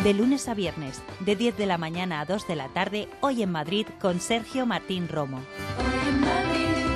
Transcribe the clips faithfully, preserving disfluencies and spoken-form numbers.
De lunes a viernes, de diez de la mañana a dos de la tarde, Hoy en Madrid con Sergio Martín Romo. Hoy en Madrid.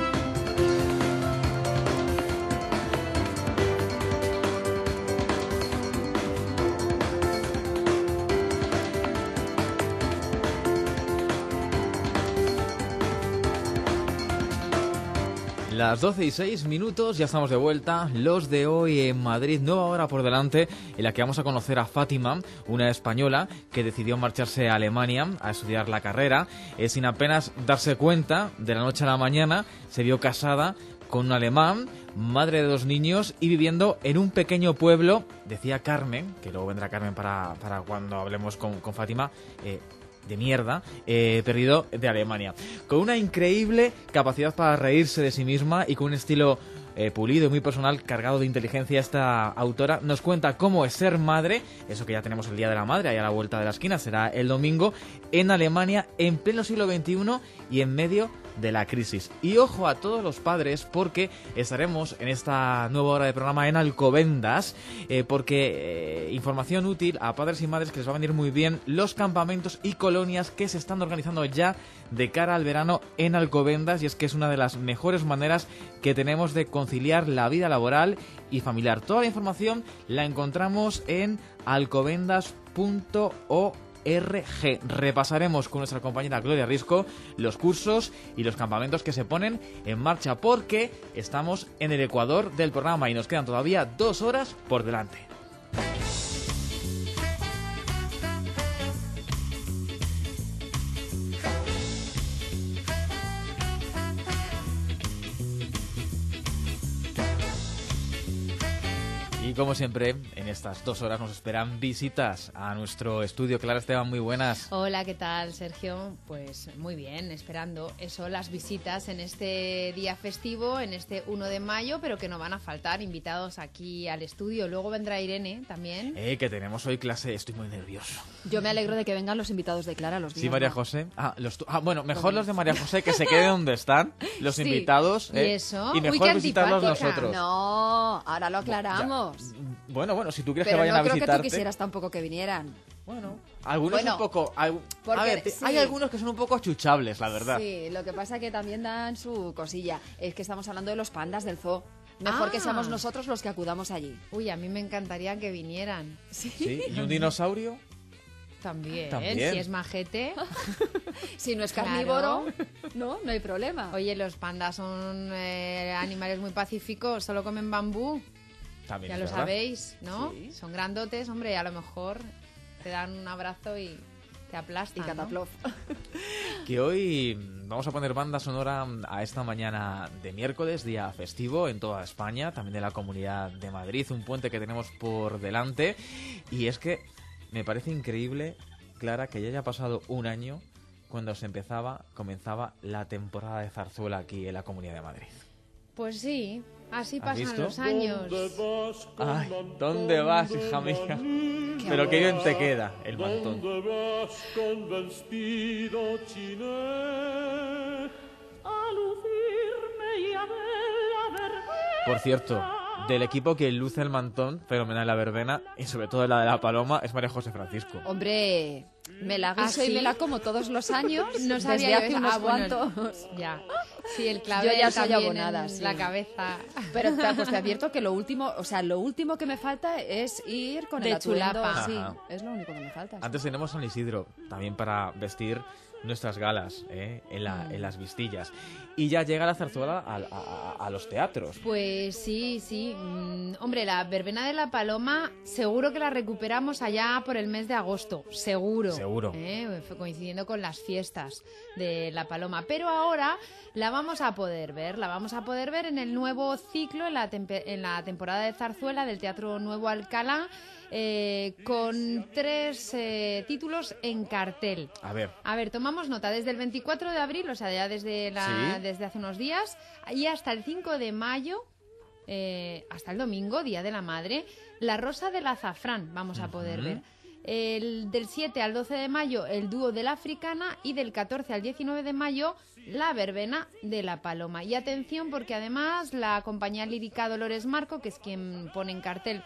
Las doce y seis minutos, ya estamos de vuelta, los de Hoy en Madrid, nueva hora por delante en la que vamos a conocer a Fátima, una española que decidió marcharse a Alemania a estudiar la carrera. Eh, sin apenas darse cuenta, de la noche a la mañana, se vio casada con un alemán, madre de dos niños y viviendo en un pequeño pueblo, decía Carmen, que luego vendrá Carmen para, para cuando hablemos con, con Fátima, eh, de mierda, eh, perdido de Alemania. Con una increíble capacidad para reírse de sí misma y con un estilo eh, pulido y muy personal, cargado de inteligencia, esta autora nos cuenta cómo es ser madre, eso que ya tenemos el Día de la Madre, ahí a la vuelta de la esquina, será el domingo, en Alemania, en pleno siglo veintiuno y en medio de la crisis. Y ojo a todos los padres, porque estaremos en esta nueva hora de programa en Alcobendas, eh, porque eh, información útil a padres y madres que les va a venir muy bien los campamentos y colonias que se están organizando ya de cara al verano en Alcobendas, y es que es una de las mejores maneras que tenemos de conciliar la vida laboral y familiar. Toda la información la encontramos en alcobendas punto org. R G. Repasaremos con nuestra compañera Gloria Risco los cursos y los campamentos que se ponen en marcha, porque estamos en el ecuador del programa y nos quedan todavía dos horas por delante. Y como siempre, en estas dos horas nos esperan visitas a nuestro estudio. Clara Esteban, muy buenas. Hola, ¿qué tal, Sergio? Pues muy bien, esperando eso, las visitas en este día festivo, en este uno de mayo, pero que no van a faltar invitados aquí al estudio. Luego vendrá Irene también. Eh, que tenemos hoy clase, estoy muy nervioso. Yo me alegro de que vengan los invitados de Clara los días. Sí, María José. Ah, los tu... ah bueno, mejor los de María José que se queden donde están, los sí. invitados. Eh, ¿Y eso? Y mejor Uy, visitarlos nosotros. No, ahora lo aclaramos. Ya. Bueno, bueno, si tú quieres pero que vayan no a visitarte... Pero no creo que tú quisieras tampoco que vinieran. Bueno, algunos bueno, un poco... Hay, porque, a ver, sí. hay algunos que son un poco achuchables, la verdad. Sí, lo que pasa es que también dan su cosilla. Es que estamos hablando de los pandas del zoo. Mejor ah. que seamos nosotros los que acudamos allí. Uy, a mí me encantaría que vinieran. ¿Sí? ¿Sí? ¿Y un dinosaurio? También, También. si es majete. Si no es claro. carnívoro, no, no hay problema. Oye, los pandas son eh, animales muy pacíficos, solo comen bambú. También ya lo verdad. sabéis, ¿no? Sí. Son grandotes, hombre, a lo mejor te dan un abrazo y te aplastan, Y cataplof. ¿no? Que hoy vamos a poner banda sonora a esta mañana de miércoles, día festivo en toda España, también de la Comunidad de Madrid, un puente que tenemos por delante. Y es que me parece increíble, Clara, que ya haya pasado un año cuando se empezaba, comenzaba la temporada de zarzuela aquí en la Comunidad de Madrid. Pues sí, así ¿Has pasan visto? los años. Ay, ¿dónde vas, hija mía? Qué Pero qué bien te queda el mantón. ¿Dónde vas con vestido chiné a lucirme y a ver la verbena? Por cierto, del equipo que luce el mantón, fenomenal la verbena, y sobre todo la de la paloma, es María José Francisco. Hombre, me la guiso ¿Ah, sí? y me la como todos los años, No sabía desde yo hace eso. unos Ah, bueno, cuantos. Ya. Sí, el clavel Yo ya soy también abonada, en sí. la cabeza. Pero te, pues te advierto que lo último, o sea, lo último que me falta es ir con De el atuendo. chulapa. Sí, Ajá. es lo único que me falta. Antes tenemos San Isidro, también para vestir nuestras galas ¿eh? en, la, en las vistillas. Y ya llega la zarzuela a, a, a los teatros. Pues sí, sí. Mm, hombre, la verbena de la Paloma seguro que la recuperamos allá por el mes de agosto. Seguro. Seguro. ¿Eh? Fue coincidiendo con las fiestas de la Paloma. Pero ahora la vamos a poder ver. La vamos a poder ver en el nuevo ciclo, en la, tempe- en la temporada de zarzuela del Teatro Nuevo Alcalá, eh, con tres eh, títulos en cartel. A ver. A ver, tomamos nota. Desde el veinticuatro de abril, o sea, ya desde, la, Sí. desde hace unos días, y hasta el cinco de mayo, eh, hasta el domingo, Día de la Madre, La Rosa del Azafrán vamos a poder Ujú. ver. El, del siete al doce de mayo, el dúo de la Africana, y del catorce al diecinueve de mayo, la verbena de la Paloma. Y atención, porque además la compañía lírica Dolores Marco, que es quien pone en cartel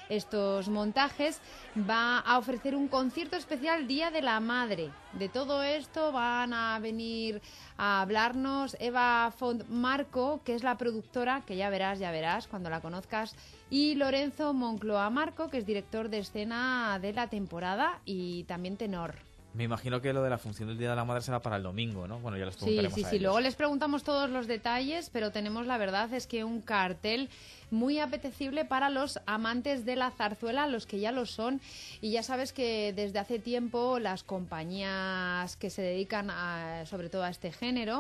estos montajes, va a ofrecer un concierto especial Día de la Madre. De todo esto van a venir a hablarnos Eva Font Marco, que es la productora, que ya verás, ya verás cuando la conozcas, y Lorenzo Moncloa Marco, que es director de escena de la temporada y también tenor. Me imagino que lo de la función del Día de la Madre será para el domingo, ¿no? Bueno, ya les Sí, preguntaremos sí, a sí. ellos. Luego les preguntamos todos los detalles, pero tenemos, la verdad, es que un cartel muy apetecible para los amantes de la zarzuela, los que ya lo son. Y ya sabes que desde hace tiempo las compañías que se dedican a, sobre todo a este género,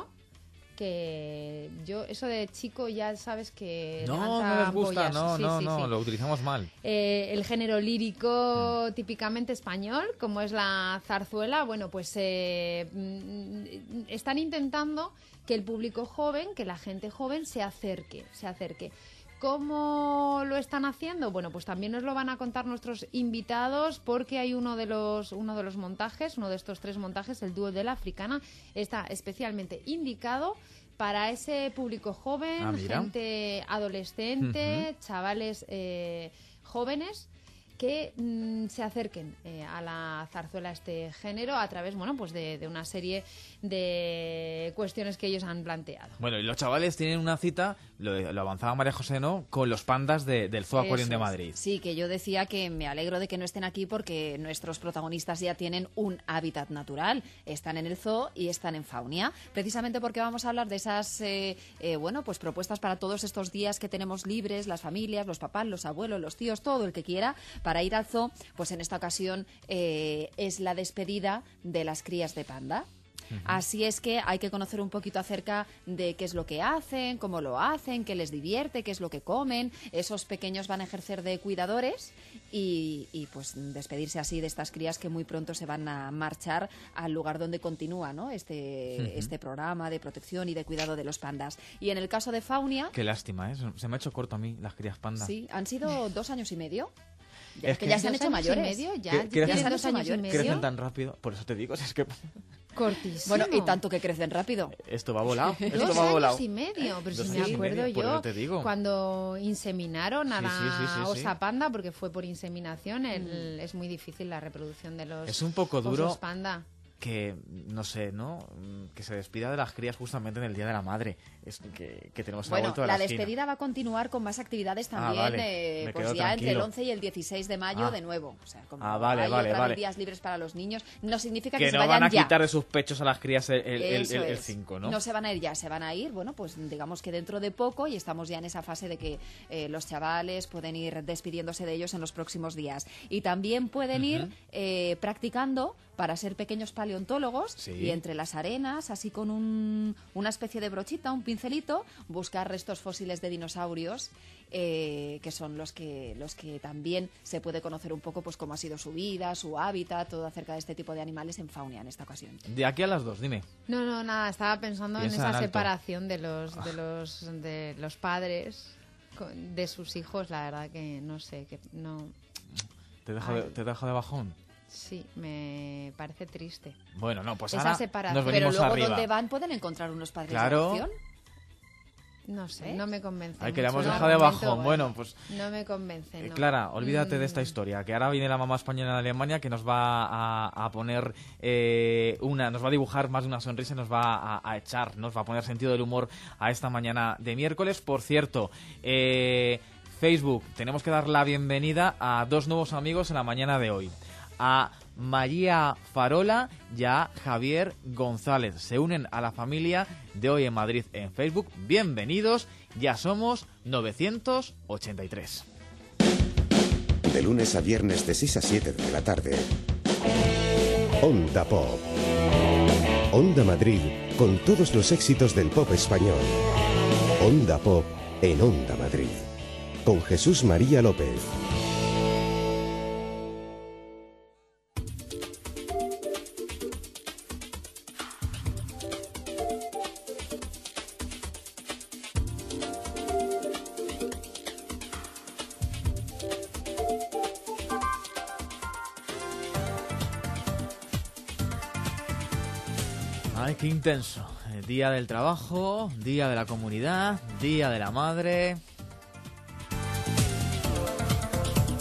que yo, eso de chico ya sabes que No, levanta no les gusta, ampollas. no, Sí, no, sí, no, sí. lo utilizamos mal. Eh, el género lírico mm. típicamente español, como es la zarzuela, bueno, pues eh, mm, están intentando que el público joven, que la gente joven se acerque, se acerque. ¿Cómo lo están haciendo? Bueno, pues también nos lo van a contar nuestros invitados, porque hay uno de los uno de los montajes, uno de estos tres montajes, el dúo de la africana, está especialmente indicado para ese público joven, ah, gente adolescente, uh-huh. chavales eh, jóvenes que mm, se acerquen eh, a la zarzuela, a este género, a través, bueno, pues de, de una serie de cuestiones que ellos han planteado. Bueno, y los chavales tienen una cita, lo, lo avanzaba María José, ¿no?, con los pandas de, del Zoo Aquarium de Madrid. Sí, que yo decía que me alegro de que no estén aquí porque nuestros protagonistas ya tienen un hábitat natural. Están en el zoo y están en Faunia, precisamente porque vamos a hablar de esas, eh, eh, bueno, pues propuestas para todos estos días que tenemos libres, las familias, los papás, los abuelos, los tíos, todo el que quiera, para ir al zoo. Pues en esta ocasión eh, es la despedida de las crías de panda. Uh-huh. Así es que hay que conocer un poquito acerca de qué es lo que hacen, cómo lo hacen, qué les divierte, qué es lo que comen. Esos pequeños van a ejercer de cuidadores y, y pues despedirse así de estas crías que muy pronto se van a marchar al lugar donde continúa, ¿no?, este, uh-huh. este programa de protección y de cuidado de los pandas. Y en el caso de Faunia... Qué lástima, ¿eh? Se me ha hecho corto a mí las crías pandas. Sí, han sido dos años y medio. Ya, es que, que ya se han hecho mayores. Y medio, ya, ¿Qué, ya crecen, se dos años y medio. Crecen tan rápido, por eso te digo, es que... Cortísimo. Bueno, y tanto que crecen rápido. Esto va volado. Esto Dos va años volado. y medio, pero Dos si años me y acuerdo medio, por yo, eso te digo. cuando inseminaron a Sí, la sí, sí, sí, sí. osa panda, porque fue por inseminación, el, es muy difícil la reproducción de los Es un poco duro osos panda. Que, no sé, ¿no?, que se despida de las crías justamente en el Día de la Madre. Es que, que tenemos bueno, la vuelta de la, la despedida va a continuar con más actividades también, ah, vale. eh, Me pues quedo ya tranquilo. entre el once y el dieciséis de mayo ah. de nuevo. O sea, como ah, vale, hay vale, otra vale. vez días libres para los niños, no significa que, que se no vayan van a ya. quitar de sus pechos a las crías el, el, el, el, el es. cinco, ¿no? No se van a ir ya, se van a ir, bueno, pues digamos que dentro de poco, y estamos ya en esa fase de que eh, los chavales pueden ir despidiéndose de ellos en los próximos días. Y también pueden uh-huh. ir eh, practicando para ser pequeños paleontólogos, sí. y entre las arenas, así con un, una especie de brochita, un pincelito, buscar restos fósiles de dinosaurios, eh, que son los que los que también se puede conocer un poco pues cómo ha sido su vida, su hábitat, todo acerca de este tipo de animales en Faunia en esta ocasión. De aquí a las dos, dime. No, no, nada, estaba pensando Piensa en esa en alto. separación de los, de los de los padres con, de sus hijos, la verdad que no sé, que no... ¿Te deja de, te deja de bajón? Sí, me parece triste. Bueno, no, pues esa ahora separación. nos venimos Pero luego arriba. ¿dónde van? ¿Pueden encontrar unos padres claro. de adopción? No sé, ¿Eh? no me convence. Ay, que le hemos mucho. dejado de Argumento, bajón. Bueno, pues... No me convence, eh, no. Clara, olvídate mm. de esta historia, que ahora viene la mamá española en Alemania que nos va a, a poner eh, una... Nos va a dibujar más de una sonrisa y nos va a, a echar, nos va a poner sentido del humor a esta mañana de miércoles. Por cierto, eh, Facebook, tenemos que dar la bienvenida a dos nuevos amigos en la mañana de hoy. A María Farola y a Javier González. Se unen a la familia de Hoy en Madrid en Facebook. Bienvenidos, ya somos novecientos ochenta y tres. De lunes a viernes de seis a siete de la tarde. Onda Pop. Onda Madrid con todos los éxitos del pop español. Onda Pop en Onda Madrid. Con Jesús María López. Ay, qué intenso. Día del trabajo, día de la comunidad, día de la madre.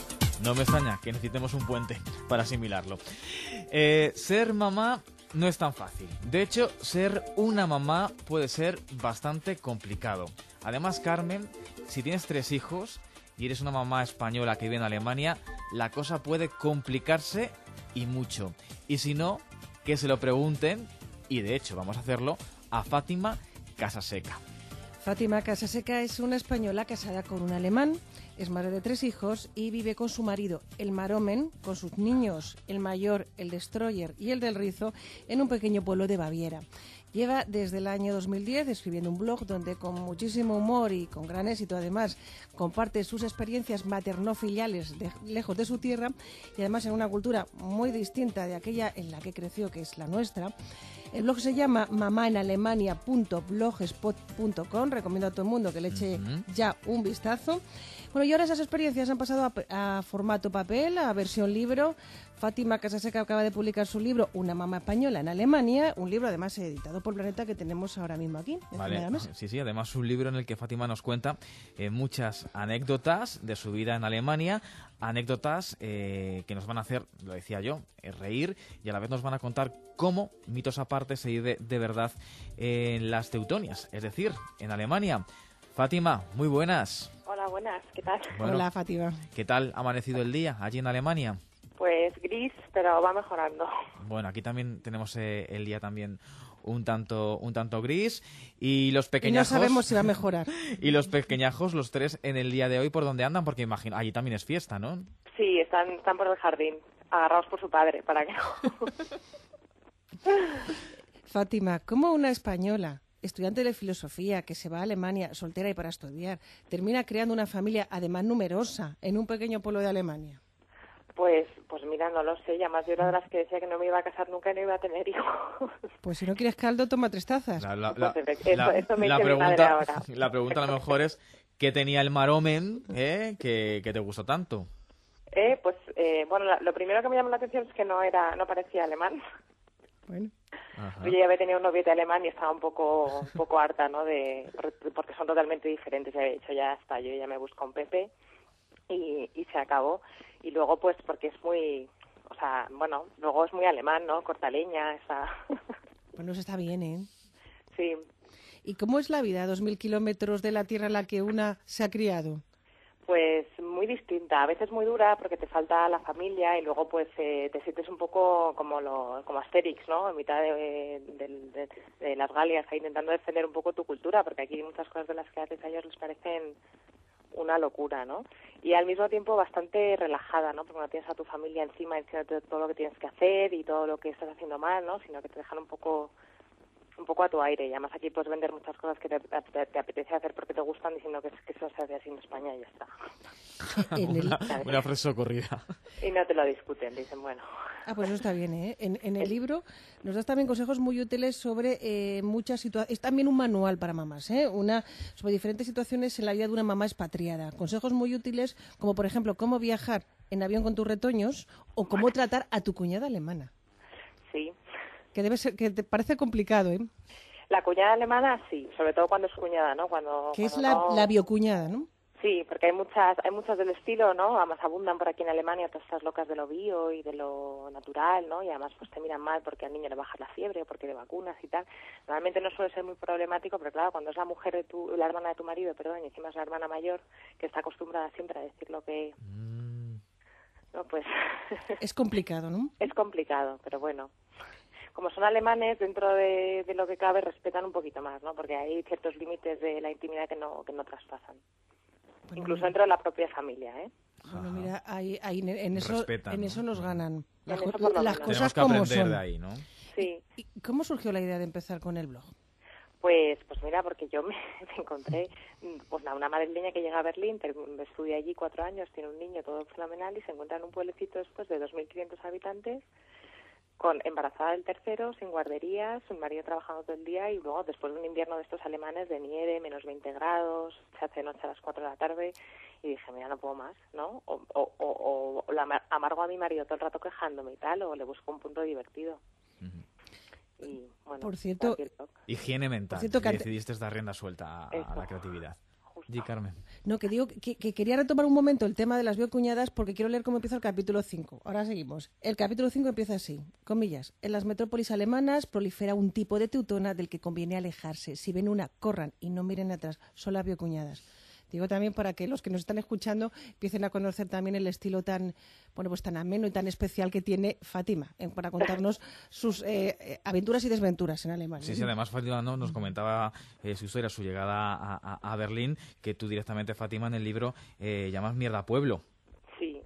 No me extraña que necesitemos un puente para asimilarlo. Eh, ser mamá no es tan fácil. De hecho, ser una mamá puede ser bastante complicado. Además, Carmen, si tienes tres hijos y eres una mamá española que vive en Alemania, la cosa puede complicarse y mucho. Y si no, que se lo pregunten, y de hecho vamos a hacerlo, a Fátima Casaseca. Fátima Casaseca es una española casada con un alemán, es madre de tres hijos y vive con su marido, el Maromen, con sus niños, el mayor, el Destroyer y el del Rizo, en un pequeño pueblo de Baviera. Lleva desde el año dos mil diez escribiendo un blog donde con muchísimo humor y con gran éxito además comparte sus experiencias maternofiliales de, lejos de su tierra y además en una cultura muy distinta de aquella en la que creció, que es la nuestra. El blog se llama mamaenalemania punto blogspot punto com. Recomiendo a todo el mundo que le eche uh-huh. ya un vistazo. Bueno, y ahora esas experiencias han pasado a, a formato papel, a versión libro. Fátima Casaseca acaba de publicar su libro Una mamá española en Alemania, un libro además editado por Planeta que tenemos ahora mismo aquí. Vale, sí, sí, además un libro en el que Fátima nos cuenta eh, muchas anécdotas de su vida en Alemania, anécdotas eh, que nos van a hacer, lo decía yo, eh, reír y a la vez nos van a contar cómo, mitos aparte, se vive de verdad en las Teutonias, es decir, en Alemania. Fátima, muy buenas. Hola, buenas, ¿qué tal? Bueno, hola, Fátima. ¿Qué tal ha amanecido el día allí en Alemania? Pues gris, pero va mejorando. Bueno, aquí también tenemos eh, el día también un tanto un tanto gris y los pequeñajos... Y no sabemos si va a mejorar. Y los pequeñajos, los tres, en el día de hoy, ¿por dónde andan? Porque imagino, allí también es fiesta, ¿no? Sí, están, están por el jardín, agarrados por su padre, para que no... Fátima, ¿cómo una española, estudiante de filosofía, que se va a Alemania, soltera y para estudiar, termina creando una familia, además numerosa, en un pequeño pueblo de Alemania? Pues, pues mira, no lo sé. Y además yo era de las que decía que no me iba a casar nunca y no iba a tener hijos. Pues si no quieres caldo, toma tres tazas. La, la, la, pues eso, la, eso me la, dice pregunta, mi madre ahora. La pregunta a lo mejor es, ¿qué tenía el Maromen eh, que, que te gustó tanto? Eh, pues, eh, bueno, la, lo primero que me llamó la atención es que no era, no parecía alemán. Bueno. Ajá. Yo ya había tenido un noviete alemán y estaba un poco, un poco harta, ¿no? De, porque son totalmente diferentes. Ya he dicho, ya está, yo ya me busco un Pepe y, y se acabó. Y luego, pues, porque es muy, o sea, bueno, luego es muy alemán, ¿no? Corta leña, esa... Bueno, eso está bien, ¿eh? Sí. ¿Y cómo es la vida a dos mil kilómetros de la tierra en la que una se ha criado? Pues muy distinta, a veces muy dura porque te falta la familia y luego pues eh, te sientes un poco como lo, como Asterix, ¿no? En mitad de, de, de, de las Galias, ahí intentando defender un poco tu cultura, porque aquí hay muchas cosas de las que haces a ellos les parecen una locura, ¿no? Y al mismo tiempo bastante relajada, ¿no? Porque no tienes a tu familia encima diciéndote todo lo que tienes que hacer y todo lo que estás haciendo mal, ¿no? Sino que te dejan un poco un poco a tu aire. Y además aquí puedes vender muchas cosas que te, te, te apetece hacer porque te gustan diciendo que, que eso se hace así en España y ya está. En el... una, una frase socorrida. Y no te lo discuten, dicen, bueno. Ah, pues eso está bien, ¿eh? En, en el libro nos das también consejos muy útiles sobre eh, muchas situaciones. Es también un manual para mamás, ¿eh? Una, sobre diferentes situaciones en la vida de una mamá expatriada. Consejos muy útiles como, por ejemplo, cómo viajar en avión con tus retoños o cómo tratar a tu cuñada alemana. Sí. Que debe ser, que te parece complicado, ¿eh? La cuñada alemana sí, sobre todo cuando es cuñada, ¿no? Cuando, que cuando es la, no... la biocuñada, ¿no? Sí, porque hay muchas hay muchas del estilo, ¿no? Además abundan por aquí en Alemania todas estas locas de lo bio y de lo natural, ¿no? Y además pues te miran mal porque al niño le baja la fiebre o porque de vacunas y tal. Normalmente no suele ser muy problemático, pero claro, cuando es la mujer de tu, la hermana de tu marido, perdón, y encima es la hermana mayor, que está acostumbrada siempre a decir lo que... Mm. No, pues... es complicado, ¿no? Es complicado, pero bueno... Como son alemanes, dentro de, de lo que cabe, respetan un poquito más, ¿no? Porque hay ciertos límites de la intimidad que no que no traspasan. Bueno, incluso dentro de la propia familia, ¿eh? Bueno, mira, ahí, ahí en eso Respetan, en ¿no? eso nos ganan. Las, eso co las cosas como son. De ahí, ¿no? Sí. ¿Y cómo surgió la idea de empezar con el blog? Pues, pues mira, porque yo me, me encontré, pues una madrileña que llega a Berlín, estudia allí cuatro años, tiene un niño todo fenomenal y se encuentra en un pueblecito después de dos mil quinientos habitantes, con embarazada del tercero, sin guarderías, su marido trabajando todo el día y luego después de un invierno de estos alemanes de nieve, menos veinte grados, se hace noche a las cuatro de la tarde y dije, mira, no puedo más, ¿no? O, o, o, o la amargo a mi marido todo el rato quejándome y tal, o le busco un punto divertido. Uh-huh. Y bueno, por cierto, higiene mental, por cierto, que decidiste dar rienda suelta a, a la creatividad. gusta. Di, Carmen. No, que digo que, que quería retomar un momento el tema de las biocuñadas porque quiero leer cómo empieza el capítulo cinco. Ahora seguimos. El capítulo cinco empieza así, comillas. En las metrópolis alemanas prolifera un tipo de teutona del que conviene alejarse. Si ven una, corran y no miren atrás. Son las biocuñadas. Digo también para que los que nos están escuchando empiecen a conocer también el estilo tan, bueno, pues tan ameno y tan especial que tiene Fátima eh, para contarnos sus eh, aventuras y desventuras en Alemania. Sí, sí, además Fátima, ¿no?, nos comentaba eh, su historia, su llegada a, a, a Berlín, que tú directamente, Fátima, en el libro eh, llamas Mierda Pueblo. Sí.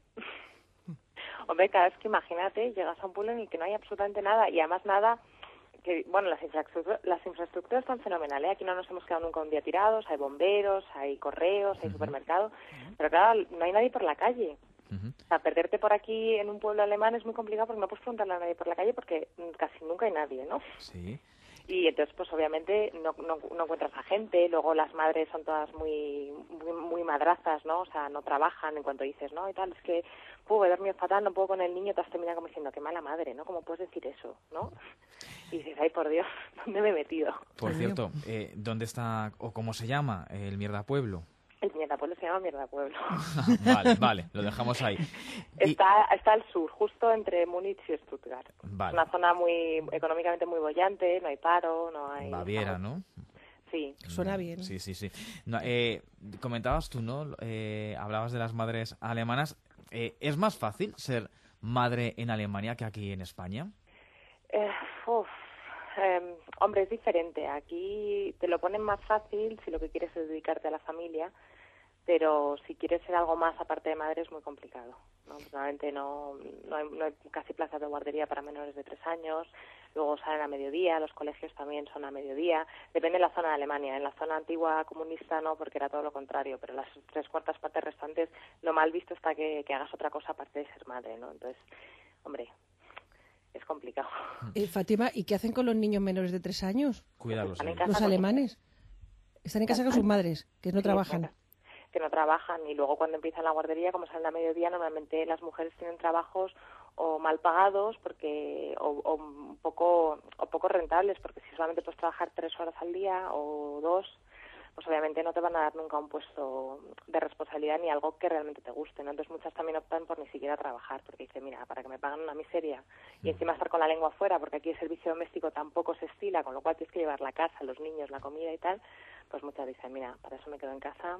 Hombre, cada vez que imagínate, llegas a un pueblo en el que no hay absolutamente nada y además nada... que bueno, las infraestructuras, las infraestructuras están fenomenales, ¿eh? Aquí no nos hemos quedado nunca un día tirados, hay bomberos, hay correos, hay uh-huh. supermercado, uh-huh. pero claro, no hay nadie por la calle. Uh-huh. O sea, perderte por aquí en un pueblo alemán es muy complicado porque no puedes preguntarle a nadie por la calle porque casi nunca hay nadie, ¿no? Sí. Y entonces, pues obviamente no, no, no encuentras a gente, luego las madres son todas muy, muy muy madrazas, ¿no? O sea, no trabajan en cuanto dices, ¿no? Y tal, es que puedo he dormido fatal, no puedo con el niño, te has terminado como diciendo, qué mala madre, ¿no? ¿Cómo puedes decir eso, no? Y dices, ay, por Dios, ¿dónde me he metido? Por cierto, eh, ¿dónde está, o cómo se llama el Mierda Pueblo? El Mierda Pueblo se llama Mierda Pueblo. Vale, vale, lo dejamos ahí. Está, y... está al sur, justo entre Múnich y Stuttgart. Vale. Una zona muy económicamente muy bollante, no hay paro, no hay... Baviera, ¿no? Sí. Suena bien. Sí, sí, sí. No, eh, comentabas tú, ¿no? Eh, hablabas de las madres alemanas. Eh, ¿Es más fácil ser madre en Alemania que aquí en España? Eh, uf. Eh, hombre, es diferente. Aquí te lo ponen más fácil si lo que quieres es dedicarte a la familia, pero si quieres ser algo más aparte de madre es muy complicado, ¿no? Normalmente no, no, hay, no hay casi plazas de guardería para menores de tres años, luego salen a mediodía, los colegios también son a mediodía, depende de la zona de Alemania. En la zona antigua comunista no, porque era todo lo contrario, pero las tres cuartas partes restantes lo mal visto está que, que hagas otra cosa aparte de ser madre, ¿no? Entonces, hombre... es complicado. Eh, Fátima, ¿y qué hacen con los niños menores de tres años? Cuidarlos. Los alemanes. Están en casa con sus madres, que no sí, trabajan. Claro. Que no trabajan y luego cuando empiezan la guardería, como salen a mediodía, normalmente las mujeres tienen trabajos o mal pagados porque o, o un poco o poco rentables, porque si solamente puedes trabajar tres horas al día o dos, pues obviamente no te van a dar nunca un puesto de responsabilidad ni algo que realmente te guste, ¿no? Entonces muchas también optan por ni siquiera trabajar, porque dicen, mira, para que me paguen una miseria y encima estar con la lengua afuera, porque aquí el servicio doméstico tampoco se estila, con lo cual tienes que llevar la casa, los niños, la comida y tal, pues muchas dicen, mira, para eso me quedo en casa.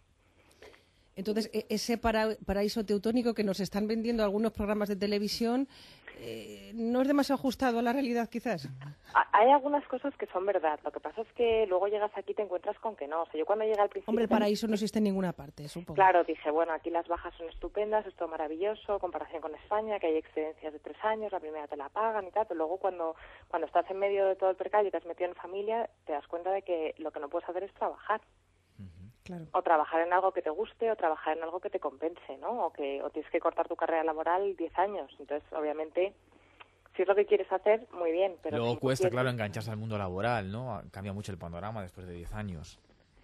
Entonces, ese para, paraíso teutónico que nos están vendiendo algunos programas de televisión, eh, ¿no es demasiado ajustado a la realidad, quizás? Hay algunas cosas que son verdad. Lo que pasa es que luego llegas aquí y te encuentras con que no. O sea, yo cuando llegué al principio... Hombre, el paraíso no existe en ninguna parte, supongo. Claro, dije, bueno, aquí las bajas son estupendas, es todo maravilloso, comparación con España, que hay excedencias de tres años, la primera te la pagan y tal, pero luego cuando, cuando estás en medio de todo el percal y te has metido en familia, te das cuenta de que lo que no puedes hacer es trabajar. Claro. O trabajar en algo que te guste o trabajar en algo que te compense, ¿no? O que o tienes que cortar tu carrera laboral diez años. Entonces, obviamente, si es lo que quieres hacer, muy bien. Pero luego si cuesta, quieres... claro, engancharse al mundo laboral, ¿no? Cambia mucho el panorama después de diez años.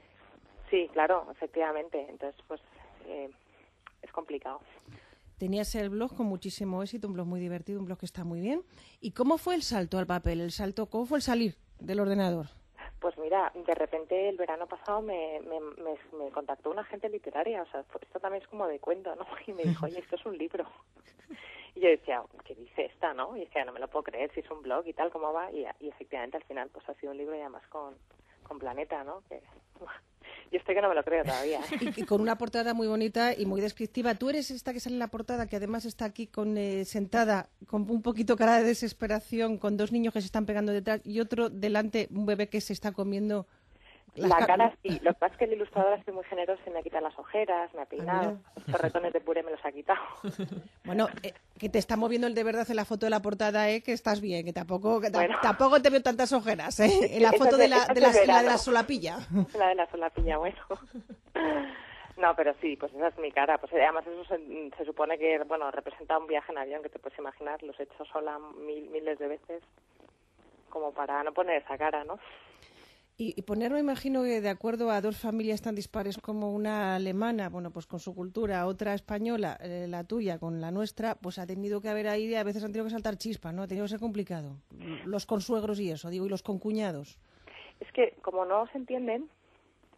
Sí, claro, efectivamente. Entonces, pues, eh, es complicado. Tenías el blog con muchísimo éxito, un blog muy divertido, un blog que está muy bien. ¿Y cómo fue el salto al papel? El salto, ¿cómo fue el salir del ordenador? Pues mira, de repente el verano pasado me, me, me, me contactó una agente literaria, o sea, esto también es como de cuento, ¿no? Y me dijo, oye, esto es un libro. Y yo decía, ¿qué dice esta, no? Y decía, no me lo puedo creer, si es un blog y tal, ¿cómo va? Y, y efectivamente al final pues ha sido un libro y además con, con Planeta, ¿no? Que... Yo estoy que no me lo creo todavía. ¿eh? Y, y con una portada muy bonita y muy descriptiva. Tú eres esta que sale en la portada, que además está aquí con eh, sentada, con un poquito cara de desesperación, con dos niños que se están pegando detrás y otro delante, un bebé que se está comiendo... La ca cara sí, lo que pasa es que el ilustrador ha sido muy generoso y me ha quitado las ojeras, me ha peinado, los torretones de puré me los ha quitado. Bueno, eh, que te está moviendo el de verdad en la foto de la portada, ¿eh? Que estás bien, que tampoco que bueno. tampoco te veo tantas ojeras, ¿eh? En la foto de la, de la, la, de la solapilla. La de la solapilla, bueno. No, pero sí, pues esa es mi cara. Pues además eso se, se supone que, bueno, representa un viaje en avión, que te puedes imaginar, los he hecho sola mil, miles de veces, como para no poner esa cara, ¿no? Y, y poner, me imagino que de acuerdo a dos familias tan dispares como una alemana, bueno, pues con su cultura, otra española, eh, la tuya con la nuestra, pues ha tenido que haber ahí, a veces han tenido que saltar chispas, ¿no? Ha tenido que ser complicado. Los consuegros y eso, digo, y los concuñados. Es que como no se entienden,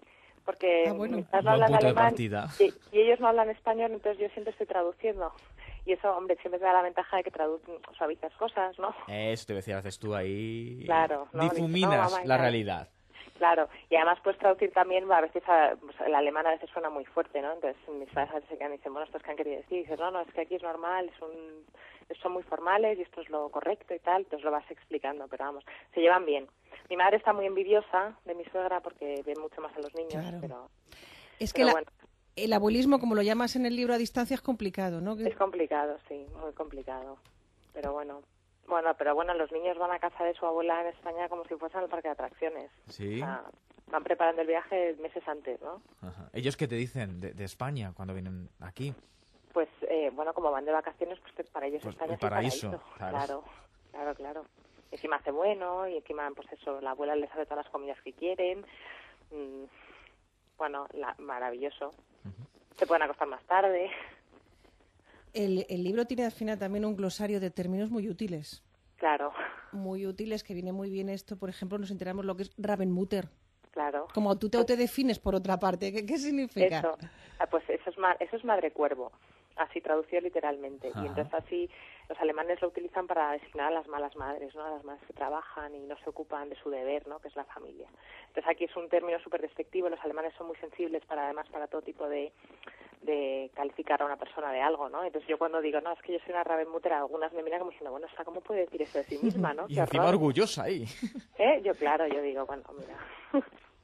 porque Ah, bueno. mis padres no Buen hablan punto de alemán partida. y, y ellos no hablan español, entonces yo siempre estoy traduciendo. Y eso, hombre, siempre te da la ventaja de que tradu suavizas cosas, ¿no? Eso te decía, haces tú ahí... Claro, ¿no? Difuminas Dices, no, mamá, la ya. realidad. Claro, y además puedes traducir también, a veces a, pues, el alemán a veces suena muy fuerte, ¿no? Entonces mis padres a veces se quedan y dicen, bueno, ¿esto es que han querido decir? Y dices, no, no, es que aquí es normal, es un, son muy formales y esto es lo correcto y tal, entonces lo vas explicando, pero vamos, se llevan bien. Mi madre está muy envidiosa de mi suegra porque ve mucho más a los niños, Claro. pero, Es que pero la- bueno, el abuelismo, como lo llamas en el libro a distancia, es complicado, ¿no? Que- es complicado, sí, muy complicado, pero bueno. Bueno, pero bueno, los niños van a casa de su abuela en España como si fuesen al parque de atracciones. Sí. O sea, van preparando el viaje meses antes, ¿no? Ajá. ¿Ellos qué te dicen de, de España cuando vienen aquí? Pues, eh, bueno, como van de vacaciones, pues para ellos Pues España el es el paraíso, paraíso. claro. Claro, claro, claro. Encima hace bueno y encima, pues eso, la abuela les hace todas las comidas que quieren. Mm, bueno, la, maravilloso. Se pueden acostar más tarde. El, el libro tiene al final también un glosario de términos muy útiles. Claro, Muy útiles, que viene muy bien esto. Por ejemplo, nos enteramos lo que es Rabenmutter. claro. Como tú te autodefines, por otra parte. ¿Qué, qué significa? Eso, ah, pues eso es, ma- eso es madre cuervo, así traducido literalmente. Ajá. Y entonces así los alemanes lo utilizan para designar a las malas madres, ¿no? A las madres que trabajan y no se ocupan de su deber, ¿no? Que es la familia. Entonces aquí es un término súper despectivo. Los alemanes son muy sensibles para además para todo tipo de, de calificar a una persona de algo, ¿no? Entonces yo cuando digo, no, es que yo soy una Rabenmutter, algunas me miran como diciendo, bueno, ¿esta cómo puede decir eso de sí misma, no? Y Qué encima horror. orgullosa ahí. ¿Eh? Yo claro, yo digo, bueno, mira.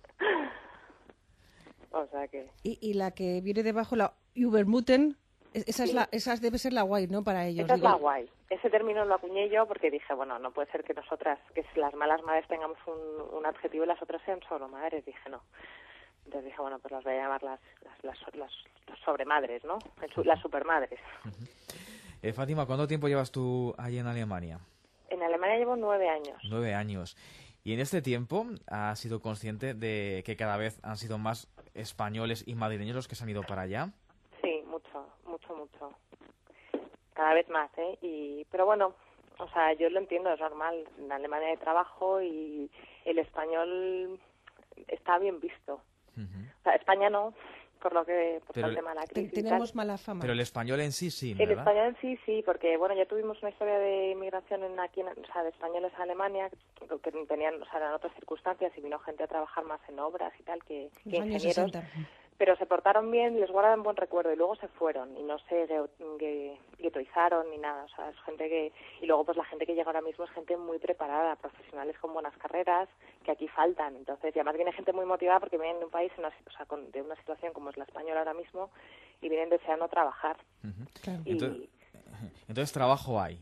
O sea que... Y, y la que viene debajo, la Übermutten, es- esa, es Sí. la, esa debe ser la guay, ¿no? Para ellos. Esa es digo. la guay. Ese término lo acuñé yo porque dije, bueno, no puede ser que nosotras, que si las malas madres tengamos un, un adjetivo y las otras sean solo madres. Dije, no. Entonces dije, bueno, pues las voy a llamar las, las, las, las, las sobremadres, ¿no? El su- Las supermadres. Eh, Fátima, ¿cuánto tiempo llevas tú allí en Alemania? En Alemania llevo nueve años. Nueve años. Y en este tiempo has sido consciente de que cada vez han sido más españoles y madrileños los que se han ido para allá. Sí, mucho, mucho, mucho. Cada vez más, ¿eh? Y, pero bueno, o sea, yo lo entiendo, es normal. En Alemania hay trabajo y el español está bien visto. Ujú. O sea, España no, por lo que por Pero el tema de la Te- crisis y tal. tenemos mala fama. Pero el español en sí, sí, El ¿verdad? español en sí, sí, porque bueno, ya tuvimos una historia de inmigración en, aquí, en, o sea, de españoles a Alemania, que, que tenían, o sea, eran otras circunstancias y vino gente a trabajar más en obras y tal que, Los que años ingenieros, sesenta. pero se portaron bien, les guardan buen recuerdo y luego se fueron y no se geo- gue- guetoizaron ni nada, o sea, es gente que, y luego pues la gente que llega ahora mismo es gente muy preparada, profesionales con buenas carreras, que aquí faltan, entonces, y además viene gente muy motivada porque vienen de un país, en una, o sea, con, de una situación como es la española ahora mismo y vienen deseando trabajar. Ujú. Claro. Y Entonces, entonces trabajo hay.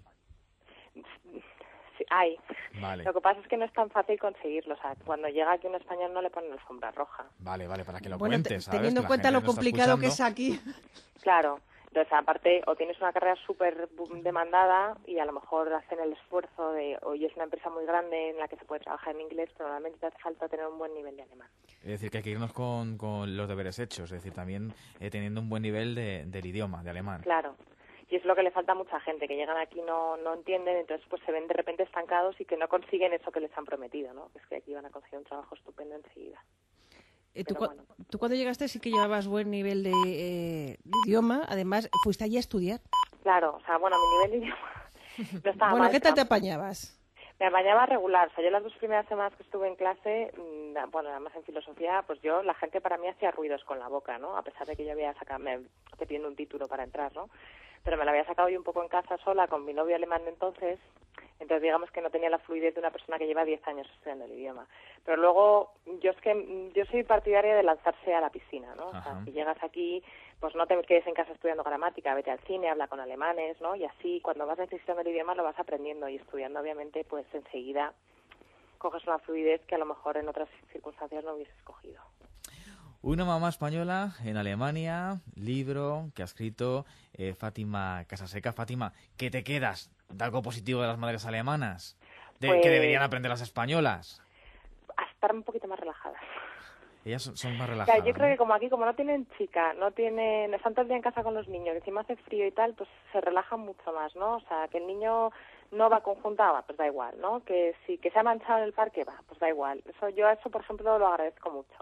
sí, hay. Vale, Lo que pasa es que no es tan fácil conseguirlo. O sea, cuando llega aquí un español no le ponen alfombra roja. vale, vale, para que lo Bueno, te- cuentes, ¿sabes? teniendo Que en la cuenta gente lo no está complicado que es escuchando. aquí. Claro. Entonces, aparte, o tienes una carrera súper bu- demandada y a lo mejor hacen el esfuerzo de, oye, es una empresa muy grande en la que se puede trabajar en inglés, pero normalmente te hace falta tener un buen nivel de alemán. Es decir, que hay que irnos con, con los deberes hechos, es decir, también eh, teniendo un buen nivel de, del idioma, de alemán. Claro. Y es lo que le falta a mucha gente, que llegan aquí no no entienden, entonces pues se ven de repente estancados y que no consiguen eso que les han prometido, ¿no? Es que aquí van a conseguir un trabajo estupendo enseguida. Eh, tú, Pero cua- bueno. tú cuando llegaste sí que llevabas buen nivel de, eh, de idioma. Además, fuiste allí a estudiar. Claro, o sea, bueno, mi nivel de idioma no estaba Bueno, mal, ¿qué tal te pero- apañabas? Me apañaba regular, o sea, yo las dos primeras semanas que estuve en clase, mmm, bueno, además en filosofía, pues yo, la gente para mí hacía ruidos con la boca, ¿no? A pesar de que yo había sacado, me, te pidiendo un título para entrar, ¿no? Pero me lo había sacado yo un poco en casa sola con mi novio alemán de entonces, entonces digamos que no tenía la fluidez de una persona que lleva diez años estudiando el idioma. Pero luego, yo es que, mm, yo soy partidaria de lanzarse a la piscina, ¿no? O sea, Ajá. si llegas aquí, pues no te quedes en casa estudiando gramática, vete al cine, habla con alemanes, ¿no? Y así, cuando vas necesitando el idioma, lo vas aprendiendo y estudiando, obviamente, pues enseguida coges una fluidez que a lo mejor en otras circunstancias no hubieses cogido. Una mamá española en Alemania, libro que ha escrito eh, Fátima Casaseca. Fátima, ¿qué te quedas de algo positivo de las madres alemanas? De, Pues- que deberían aprender las españolas. A estar un poquito más relajadas. Ellas son, son más O sea, relajadas. yo creo ¿no? que como aquí, como no tienen chica, no tienen, están todo el día en casa con los niños, encima hace frío y tal, pues se relajan mucho más, ¿no? O sea, que el niño no va conjuntado, va, pues da igual, ¿no? Que si que se ha manchado en el parque, va, pues da igual. Eso yo a eso, por ejemplo, lo agradezco mucho.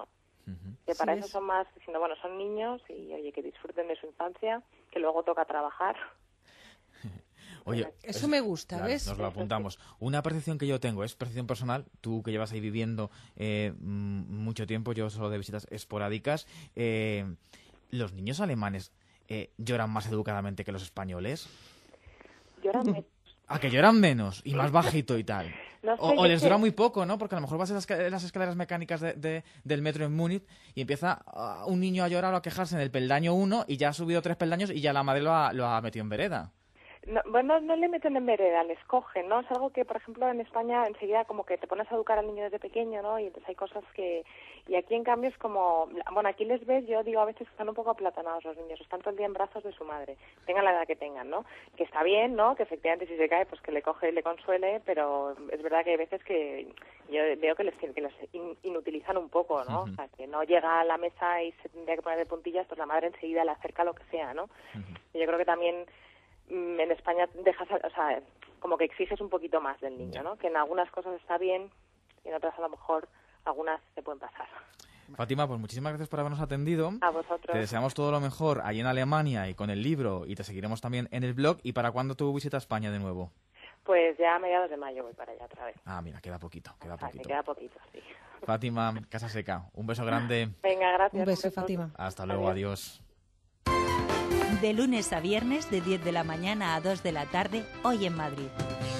Uh-huh. Que para Sí, eso es- son más, diciendo, bueno, son niños y, oye, que disfruten de su infancia, que luego toca trabajar. Oye, Eso me gusta, claro, ¿ves? nos lo apuntamos. Una percepción que yo tengo, es percepción personal, tú que llevas ahí viviendo eh, m- mucho tiempo, yo solo de visitas esporádicas, eh, ¿los niños alemanes eh, lloran más educadamente que los españoles? Lloran menos. ¿A que lloran menos y más bajito y tal? No sé, O, o yo les que- dura muy poco, ¿no? Porque a lo mejor vas a las, esca- las escaleras mecánicas de- de- del metro en Múnich y empieza ah, un niño a llorar o a quejarse en el peldaño uno y ya ha subido tres peldaños y ya la madre lo ha, lo ha metido en vereda. No, bueno, no le meten en vereda, les cogen, ¿no? Es algo que, por ejemplo, en España enseguida como que te pones a educar al niño desde pequeño, ¿no? Y entonces hay cosas que... Y aquí, en cambio, es como... Bueno, aquí les ves, yo digo a veces que están un poco aplatanados los niños, están todo el día en brazos de su madre, tengan la edad que tengan, ¿no? Que está bien, ¿no? Que efectivamente si se cae, pues que le coge y le consuele, pero es verdad que hay veces que yo veo que les, que les in- inutilizan un poco, ¿no? Ujú. O sea, que no llega a la mesa y se tendría que poner de puntillas, pues la madre enseguida le acerca lo que sea, ¿no? Y yo creo que también mm, en España dejas, o sea, como que exiges un poquito más del niño, ¿no? Que en algunas cosas está bien y en otras a lo mejor algunas se pueden pasar. Fátima, pues muchísimas gracias por habernos atendido. A vosotros. Te deseamos todo lo mejor allí en Alemania y con el libro y te seguiremos también en el blog. ¿Y para cuándo tu visita a España de nuevo? Pues ya a mediados de mayo voy para allá otra vez. Ah, mira, queda poquito, queda O sea, que poquito. queda poquito, sí. Fátima Casaseca, un beso grande. Venga, gracias. Un beso, beso. Fátima. Hasta luego, adiós. De lunes a viernes, de diez de la mañana a dos de la tarde, Hoy en Madrid.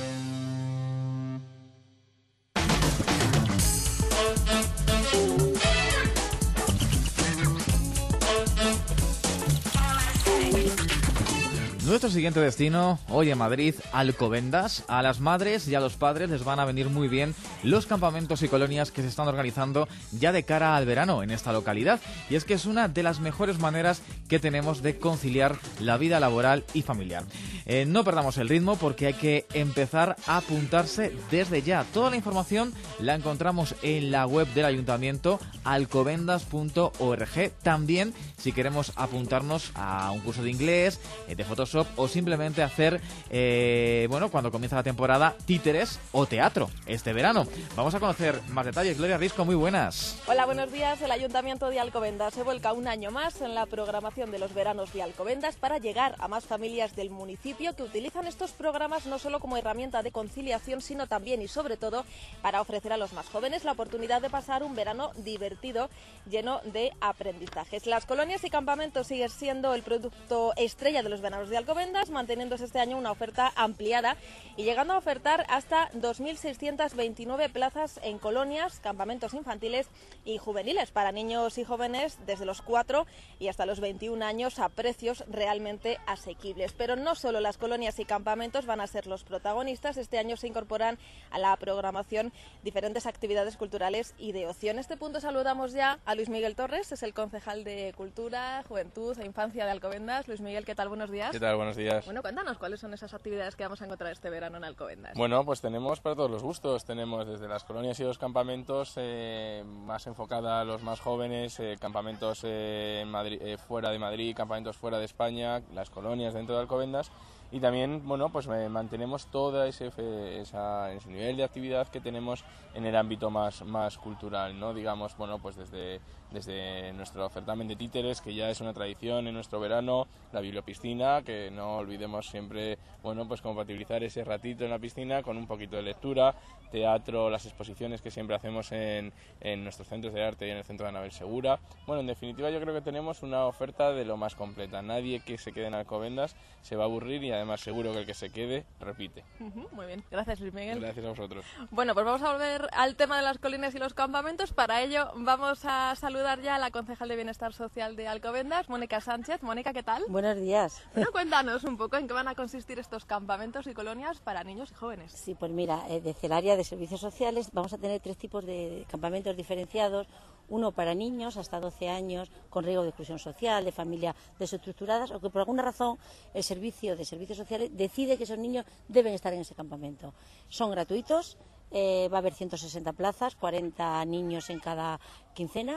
Nuestro siguiente destino, hoy en Madrid, Alcobendas. A las madres y a los padres les van a venir muy bien los campamentos y colonias que se están organizando ya de cara al verano en esta localidad. Y es que es una de las mejores maneras que tenemos de conciliar la vida laboral y familiar. Eh, no perdamos el ritmo porque hay que empezar a apuntarse desde ya. Toda la información la encontramos en la web del ayuntamiento, alcobendas punto org. También, si queremos apuntarnos a un curso de inglés, eh, de Photoshop o simplemente hacer, eh, bueno, cuando comienza la temporada, títeres o teatro este verano. Vamos a conocer más detalles. Gloria Risco, muy buenas. Hola, buenos días. El Ayuntamiento de Alcobendas se vuelca un año más en la programación de los veranos de Alcobendas para llegar a más familias del municipio que utilizan estos programas no solo como herramienta de conciliación, sino también y sobre todo para ofrecer a los más jóvenes la oportunidad de pasar un verano divertido, lleno de aprendizajes. Las colonias y campamentos siguen siendo el producto estrella de los veranos de Alcobendas, manteniéndose este año una oferta ampliada y llegando a ofertar hasta dos mil seiscientas veintinueve plazas en colonias, campamentos infantiles y juveniles para niños y jóvenes desde los cuatro y hasta los veintiún años a precios realmente asequibles. Pero no solo las colonias y campamentos van a ser los protagonistas, este año se incorporan a la programación diferentes actividades culturales y de ocio. En este punto saludamos ya a Luis Miguel Torres, es el concejal de Cultura, Juventud e Infancia de Alcobendas. Luis Miguel, ¿qué tal? Buenos días. ¿Qué tal? Buenos días. Bueno, cuéntanos cuáles son esas actividades que vamos a encontrar este verano en Alcobendas. Bueno, pues tenemos para todos los gustos. Tenemos desde las colonias y los campamentos eh, más enfocada a los más jóvenes, eh, campamentos eh, en Madrid, eh, fuera de Madrid, campamentos fuera de España, las colonias dentro de Alcobendas. Y también, bueno, pues eh, mantenemos todo ese, esa, ese nivel de actividad que tenemos en el ámbito más, más cultural, ¿no? Digamos, bueno, pues desde, desde nuestro certamen de títeres, que ya es una tradición en nuestro verano, la bibliopiscina, que no olvidemos siempre, bueno, pues compatibilizar ese ratito en la piscina con un poquito de lectura, teatro, las exposiciones que siempre hacemos en, en nuestros centros de arte y en el centro de Anabel Segura. Bueno, en definitiva yo creo que tenemos una oferta de lo más completa. Nadie que se quede en Alcobendas se va a aburrir y además seguro que el que se quede repite. Uh-huh, muy bien, gracias Luis Miguel. Gracias a vosotros. Bueno, pues vamos a volver al tema de las colinas y los campamentos. Para ello vamos a saludar ya a la concejal de Bienestar Social de Alcobendas, Mónica Sánchez. Mónica, ¿qué tal? Buenos días. Bueno, cuéntanos un poco en qué van a consistir estos campamentos y colonias para niños y jóvenes. Sí, pues mira, eh, desde el área de servicios sociales vamos a tener tres tipos de campamentos diferenciados. Uno para niños hasta doce años con riesgo de exclusión social, de familias desestructuradas, o que por alguna razón el servicio de servicios sociales decide que esos niños deben estar en ese campamento. Son gratuitos, eh, va a haber ciento sesenta plazas, cuarenta niños en cada quincena.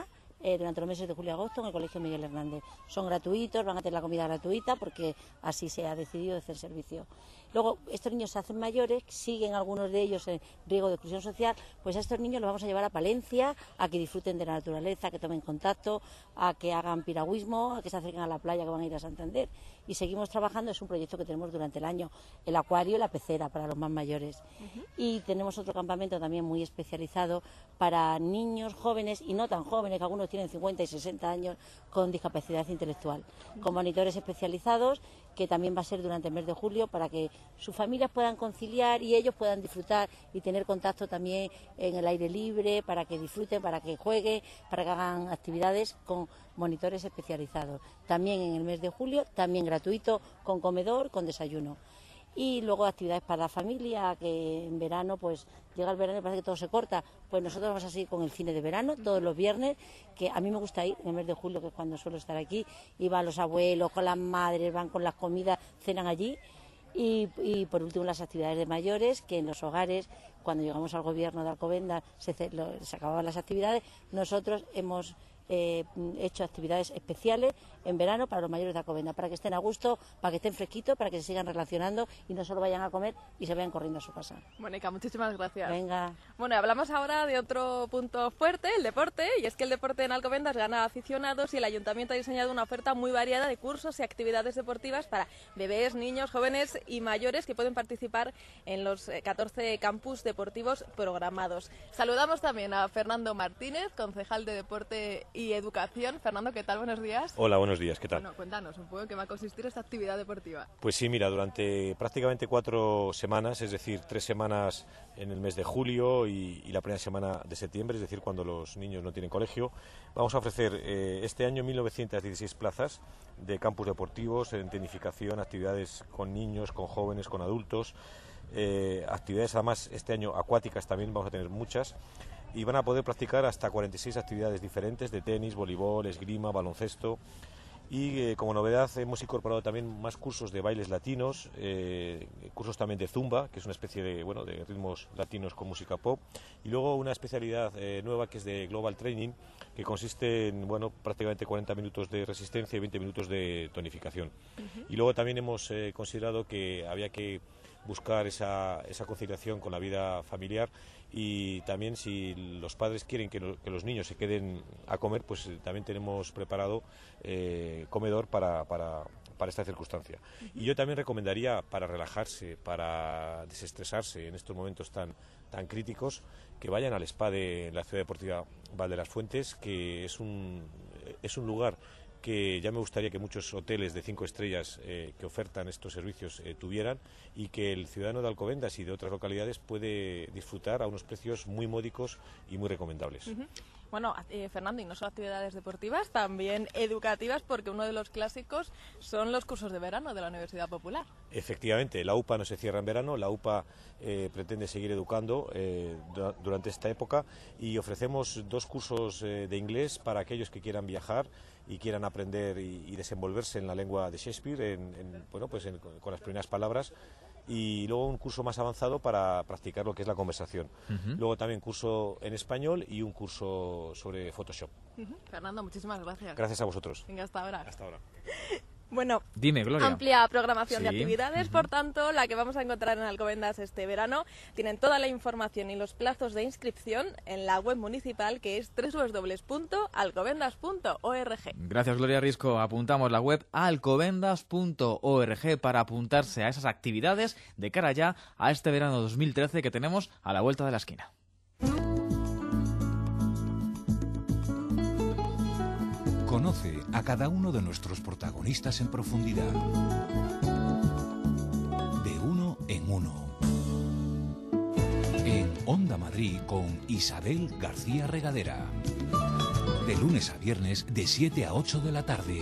eh, durante los meses de julio y agosto en el Colegio Miguel Hernández. Son gratuitos, van a tener la comida gratuita porque así se ha decidido hacer servicio. Luego, estos niños se hacen mayores, siguen algunos de ellos en riesgo de exclusión social, pues a estos niños los vamos a llevar a Palencia, a que disfruten de la naturaleza, a que tomen contacto, a que hagan piragüismo, a que se acerquen a la playa, que van a ir a Santander. Y seguimos trabajando, es un proyecto que tenemos durante el año, el acuario y la pecera para los más mayores. Uh-huh. Y tenemos otro campamento también muy especializado para niños jóvenes y no tan jóvenes, que algunos tienen cincuenta y sesenta años, con discapacidad intelectual, uh-huh. con monitores especializados, que también va a ser durante el mes de julio, para que sus familias puedan conciliar y ellos puedan disfrutar y tener contacto también en el aire libre, para que disfruten, para que jueguen, para que hagan actividades con monitores especializados. También en el mes de julio, también gratuito, con comedor, con desayuno. Y luego actividades para la familia, que en verano, pues llega el verano y parece que todo se corta. Pues nosotros vamos a seguir con el cine de verano todos los viernes, que a mí me gusta ir en el mes de julio, que es cuando suelo estar aquí, y van los abuelos, con las madres, van con las comidas, cenan allí. Y, y por último las actividades de mayores, que en los hogares, cuando llegamos al gobierno de Alcobendas, se, lo, se acababan las actividades. Nosotros hemos eh, hecho actividades especiales en verano para los mayores de Alcobendas, para que estén a gusto, para que estén fresquitos, para que se sigan relacionando y no solo vayan a comer y se vayan corriendo a su casa. Mónica, muchísimas gracias. Venga. Bueno, hablamos ahora de otro punto fuerte, el deporte, y es que el deporte en Alcobendas gana aficionados y el Ayuntamiento ha diseñado una oferta muy variada de cursos y actividades deportivas para bebés, niños, jóvenes y mayores que pueden participar en los catorce campus deportivos programados. Saludamos también a Fernando Martínez, concejal de Deporte y Educación. Fernando, ¿qué tal? Buenos días. Hola, buenos días, ¿qué tal? Bueno, cuéntanos un poco en qué va a consistir esta actividad deportiva. Pues sí, mira, durante prácticamente cuatro semanas, es decir, tres semanas en el mes de julio y, y la primera semana de septiembre, es decir, cuando los niños no tienen colegio, vamos a ofrecer eh, este año mil novecientas dieciséis plazas de campus deportivos, en tecnificación, actividades con niños, con jóvenes, con adultos, eh, actividades además este año acuáticas también, vamos a tener muchas, y van a poder practicar hasta cuarenta y seis actividades diferentes de tenis, voleibol, esgrima, baloncesto. Y eh, como novedad hemos incorporado también más cursos de bailes latinos, eh, cursos también de zumba, que es una especie de, bueno, de ritmos latinos con música pop, y luego una especialidad eh, nueva que es de Global Training, que consiste en, bueno, prácticamente cuarenta minutos de resistencia y veinte minutos de tonificación. Uh-huh. Y luego también hemos eh, considerado que había que buscar esa, esa conciliación con la vida familiar, y también si los padres quieren que, lo, que los niños se queden a comer, pues eh, también tenemos preparado eh, comedor para, para, para esta circunstancia. Y yo también recomendaría, para relajarse, para desestresarse en estos momentos tan, tan críticos, que vayan al spa de la Ciudad Deportiva Val de las Fuentes, que es un, es un lugar que ya me gustaría que muchos hoteles de cinco estrellas eh, que ofertan estos servicios eh, tuvieran, y que el ciudadano de Alcobendas y de otras localidades puede disfrutar a unos precios muy módicos y muy recomendables. Uh-huh. Bueno, eh, Fernando, y no solo actividades deportivas, también educativas, porque uno de los clásicos son los cursos de verano de la Universidad Popular. Efectivamente, la U P A no se cierra en verano, la U P A eh, pretende seguir educando eh, durante esta época, y ofrecemos dos cursos eh, de inglés para aquellos que quieran viajar y quieran aprender y, y desenvolverse en la lengua de Shakespeare, en, en, bueno, pues en, con las primeras palabras, y luego un curso más avanzado para practicar lo que es la conversación. Uh-huh. Luego también curso en español y un curso sobre Photoshop. Uh-huh. Fernando, muchísimas gracias. Gracias a vosotros. Venga, hasta ahora. Hasta ahora. Bueno, dime, Gloria. Amplia programación sí. de actividades, uh-huh. por tanto, la que vamos a encontrar en Alcobendas este verano. Tienen toda la información y los plazos de inscripción en la web municipal, que es doble u doble u doble u punto alcobendas punto org. Gracias, Gloria Risco. Apuntamos la web alcobendas punto org para apuntarse a esas actividades de cara ya a este verano dos mil trece que tenemos a la vuelta de la esquina. Conoce a cada uno de nuestros protagonistas en profundidad. De uno en uno. En Onda Madrid con Isabel García Regadera. De lunes a viernes de siete a ocho de la tarde.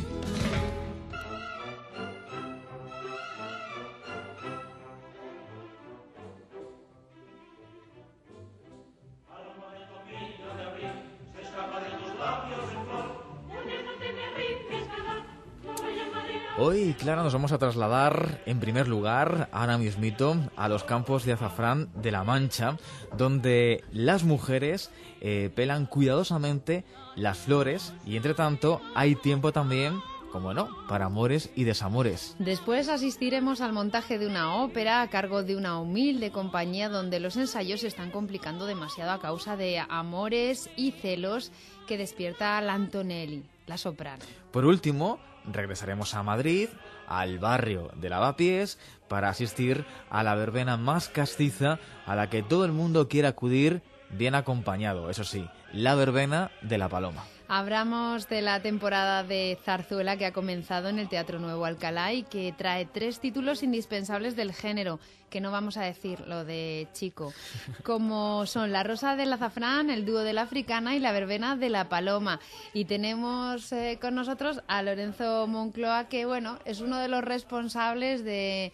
Hoy, Clara, nos vamos a trasladar en primer lugar, ahora mismito, a los campos de azafrán de La Mancha, donde las mujeres eh, pelan cuidadosamente las flores y entre tanto hay tiempo también, como no, para amores y desamores. Después asistiremos al montaje de una ópera a cargo de una humilde compañía donde los ensayos se están complicando demasiado a causa de amores y celos que despierta la Antonelli, la soprano. Por último, regresaremos a Madrid, al barrio de Lavapiés, para asistir a la verbena más castiza a la que todo el mundo quiere acudir bien acompañado, eso sí, la verbena de la Paloma. Hablamos de la temporada de zarzuela que ha comenzado en el Teatro Nuevo Alcalá y que trae tres títulos indispensables del género, que no vamos a decir lo de chico, como son La Rosa del Azafrán, El Dúo de la Africana y La Verbena de la Paloma. Y tenemos eh, con nosotros a Lorenzo Moncloa, que bueno, es uno de los responsables de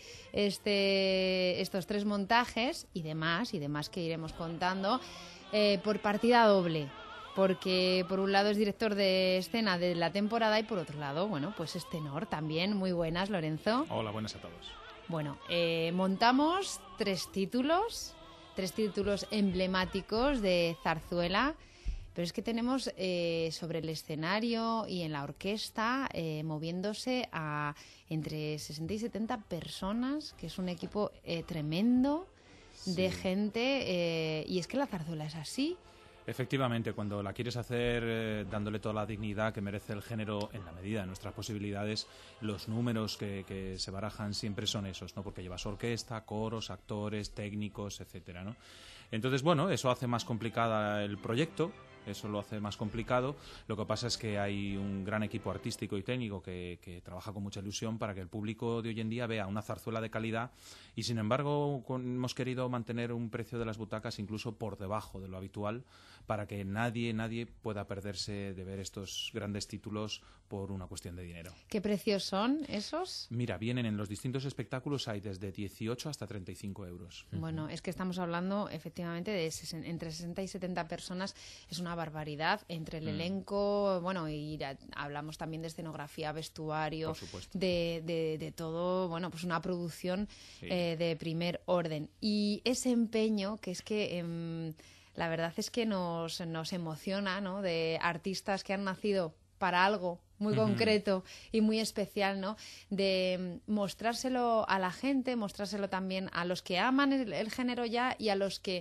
este, estos tres montajes y demás, y demás que iremos contando, eh, por partida doble. Porque por un lado es director de escena de la temporada y por otro lado, bueno, pues es tenor también. Muy buenas, Lorenzo. Hola, buenas a todos. Bueno, eh, montamos tres títulos, tres títulos emblemáticos de zarzuela, pero es que tenemos eh, sobre el escenario y en la orquesta eh, moviéndose a entre sesenta y setenta personas, que es un equipo eh, tremendo de sí. gente, eh, y es que la zarzuela es así. Efectivamente, cuando la quieres hacer eh, dándole toda la dignidad que merece el género en la medida de nuestras posibilidades, los números que, que se barajan siempre son esos, ¿no? Porque llevas orquesta, coros, actores, técnicos, etcétera, ¿no? Entonces, bueno, eso hace más complicada el proyecto, eso lo hace más complicado. Lo que pasa es que hay un gran equipo artístico y técnico que, que trabaja con mucha ilusión para que el público de hoy en día vea una zarzuela de calidad y, sin embargo, con, hemos querido mantener un precio de las butacas incluso por debajo de lo habitual para que nadie, nadie pueda perderse de ver estos grandes títulos por una cuestión de dinero. ¿Qué precios son esos? Mira, vienen en los distintos espectáculos, hay desde dieciocho hasta treinta y cinco euros. Bueno, es que estamos hablando efectivamente de sesen- entre sesenta y setenta personas, es una barbaridad, entre el mm. elenco, bueno, y a, hablamos también de escenografía, vestuario, de, de, de todo, bueno, pues una producción sí. eh, de primer orden. Y ese empeño, que es que... Eh, la verdad es que nos, nos emociona, ¿no? De artistas que han nacido para algo muy uh-huh. concreto y muy especial, ¿no? De mostrárselo a la gente, mostrárselo también a los que aman el, el género ya y a los que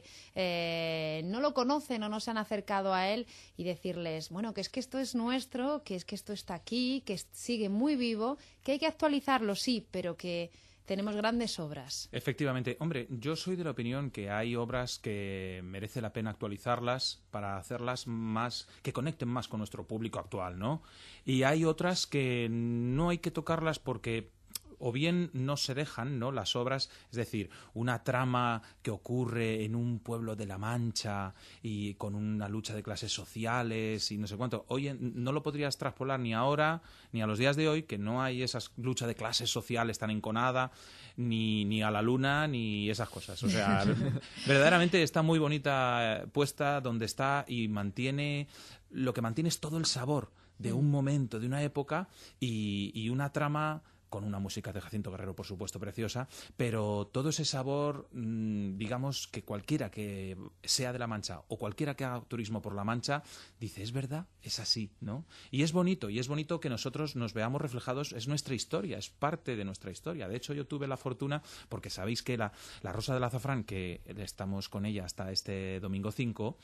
eh, no lo conocen o no se han acercado a él y decirles, bueno, que es que esto es nuestro, que es que esto está aquí, que sigue muy vivo, que hay que actualizarlo, sí, pero que tenemos grandes obras. Efectivamente. Hombre, yo soy de la opinión que hay obras que merece la pena actualizarlas para hacerlas más, que conecten más con nuestro público actual, ¿no? Y hay otras que no hay que tocarlas porque o bien no se dejan, ¿no?, las obras, es decir, una trama que ocurre en un pueblo de La Mancha y con una lucha de clases sociales y no sé cuánto. Oye, no lo podrías traspolar ni ahora ni a los días de hoy, que no hay esa lucha de clases sociales tan enconada, ni, ni a la luna, ni esas cosas. O sea, verdaderamente está muy bonita puesta donde está y mantiene, lo que mantiene es todo el sabor de un momento, de una época y, y una trama con una música de Jacinto Guerrero, por supuesto, preciosa, pero todo ese sabor, mmm, digamos, que cualquiera que sea de La Mancha o cualquiera que haga turismo por La Mancha, dice, es verdad, es así, ¿no? Y es bonito, y es bonito que nosotros nos veamos reflejados, es nuestra historia, es parte de nuestra historia. De hecho, yo tuve la fortuna, porque sabéis que la, la Rosa del Azafrán, que estamos con ella hasta este domingo cinco,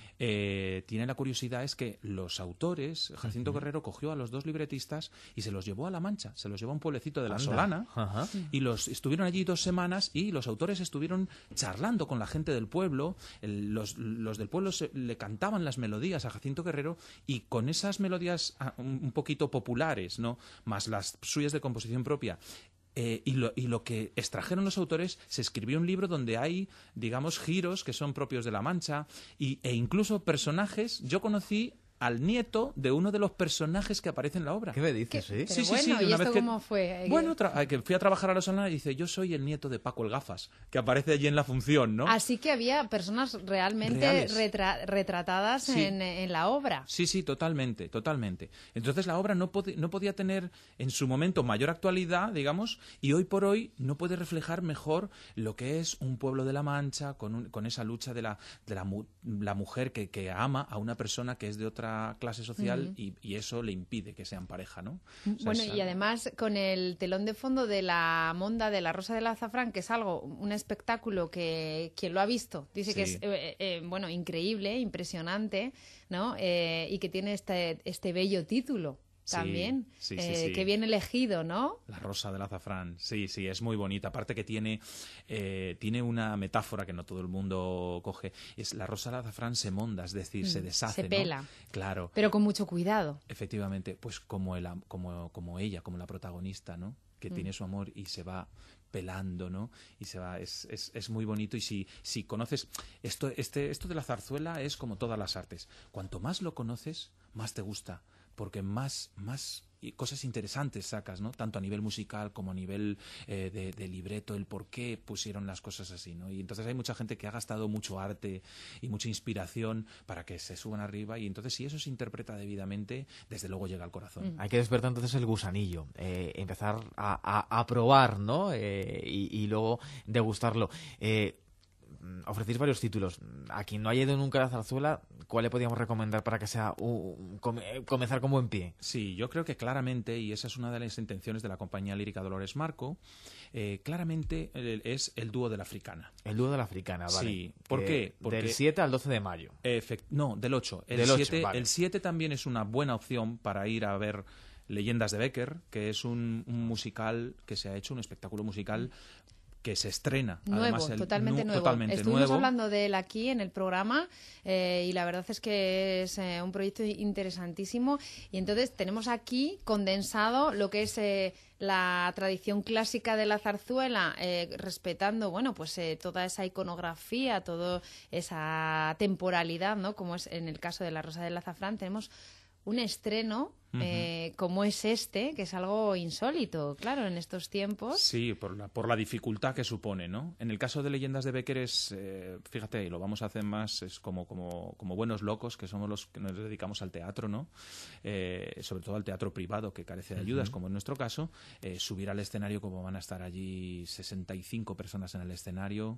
Eh, tiene la curiosidad es que los autores, Jacinto uh-huh. Guerrero cogió a los dos libretistas y se los llevó a La Mancha, se los llevó a un pueblecito de La Solana uh-huh. y los estuvieron allí dos semanas y los autores estuvieron charlando con la gente del pueblo, el, los, los del pueblo se, le cantaban las melodías a Jacinto Guerrero y con esas melodías un, un poquito populares, ¿no?, más las suyas de composición propia, Eh, y, lo, y lo que extrajeron los autores, se escribió un libro donde hay, digamos, giros que son propios de La Mancha y, e incluso personajes. Yo conocí al nieto de uno de los personajes que aparece en la obra. ¿Qué me dices? ¿Sí? Sí, sí, bueno, sí. ¿y una esto vez que, cómo fue? Bueno, tra- que fui a trabajar a La Solana y dice, yo soy el nieto de Paco el Gafas, que aparece allí en la función, ¿no? Así que había personas realmente retra- retratadas sí. en, en la obra. Sí, sí, totalmente, totalmente. Entonces la obra no, pod- no podía tener en su momento mayor actualidad, digamos, y hoy por hoy no puede reflejar mejor lo que es un pueblo de La Mancha con, un, con esa lucha de la, de la, mu- la mujer que, que ama a una persona que es de otra otra clase social, Mm. y, y eso le impide que sean pareja, ¿no? O sea, Bueno, es y algo- además con el telón de fondo de la monda de la Rosa del Azafrán, que es algo, un espectáculo que quien lo ha visto dice que Sí. es, eh, eh, bueno, increíble, impresionante, ¿no? Eh, y que tiene este, este bello título Sí, también, sí, sí, eh, sí. que bien elegido, ¿no? La rosa del azafrán, sí, sí, es muy bonita. Aparte que tiene, eh, tiene una metáfora que no todo el mundo coge. Es la rosa del azafrán se monda, es decir, se Mm, deshace, se ¿no? pela. Claro. Pero con mucho cuidado. Efectivamente, pues como, el, am- como, como ella, como la protagonista, ¿no? Que Mm. tiene su amor y se va pelando, ¿no? Y se va, es, es, es muy bonito. Y si, si conoces, esto, este, esto de la zarzuela es como todas las artes. Cuanto más lo conoces, más te gusta, porque más, más y cosas interesantes sacas, ¿no? Tanto a nivel musical como a nivel eh, de, de libreto, el por qué pusieron las cosas así, ¿no? Y entonces hay mucha gente que ha gastado mucho arte y mucha inspiración para que se suban arriba, y entonces si eso se interpreta debidamente, desde luego llega al corazón. Hay que despertar entonces el gusanillo, eh, empezar a, a- a probar, ¿no? Eh, y, y luego degustarlo. Eh, ofrecéis varios títulos. A quien no haya ido nunca a la zarzuela, ¿cuál le podríamos recomendar para que sea un- come- comenzar con buen pie? Sí, yo creo que claramente, y esa es una de las intenciones de la compañía lírica Dolores Marco, eh, claramente el- es el dúo de la Africana. El dúo de la Africana, vale. Sí, ¿por Eh, qué? Porque Del siete al doce de mayo. Efect- no, del ocho. El Del ocho, siete, vale. el siete también es una buena opción para ir a ver Leyendas de Becker, que es un, un musical que se ha hecho, un espectáculo musical que se estrena. Nuevo, Además, el- totalmente nu- nuevo. totalmente Estuvimos nuevo. hablando de él aquí en el programa eh, y la verdad es que es eh, un proyecto interesantísimo. Y entonces tenemos aquí condensado lo que es eh, la tradición clásica de la zarzuela, eh, respetando, bueno, pues eh, toda esa iconografía, toda esa temporalidad, ¿no? Como es en el caso de La Rosa del Azafrán, tenemos un estreno eh, como es este, que es algo insólito, claro, en estos tiempos. Sí, por la, por la dificultad que supone, ¿no? En el caso de Leyendas de Becker es, eh, fíjate, y lo vamos a hacer más, es como, como, como buenos locos, que somos los que nos dedicamos al teatro, ¿no? Eh, sobre todo al teatro privado, que carece de ayudas, Ujú. como en nuestro caso, eh, subir al escenario, como van a estar allí sesenta y cinco personas en el escenario,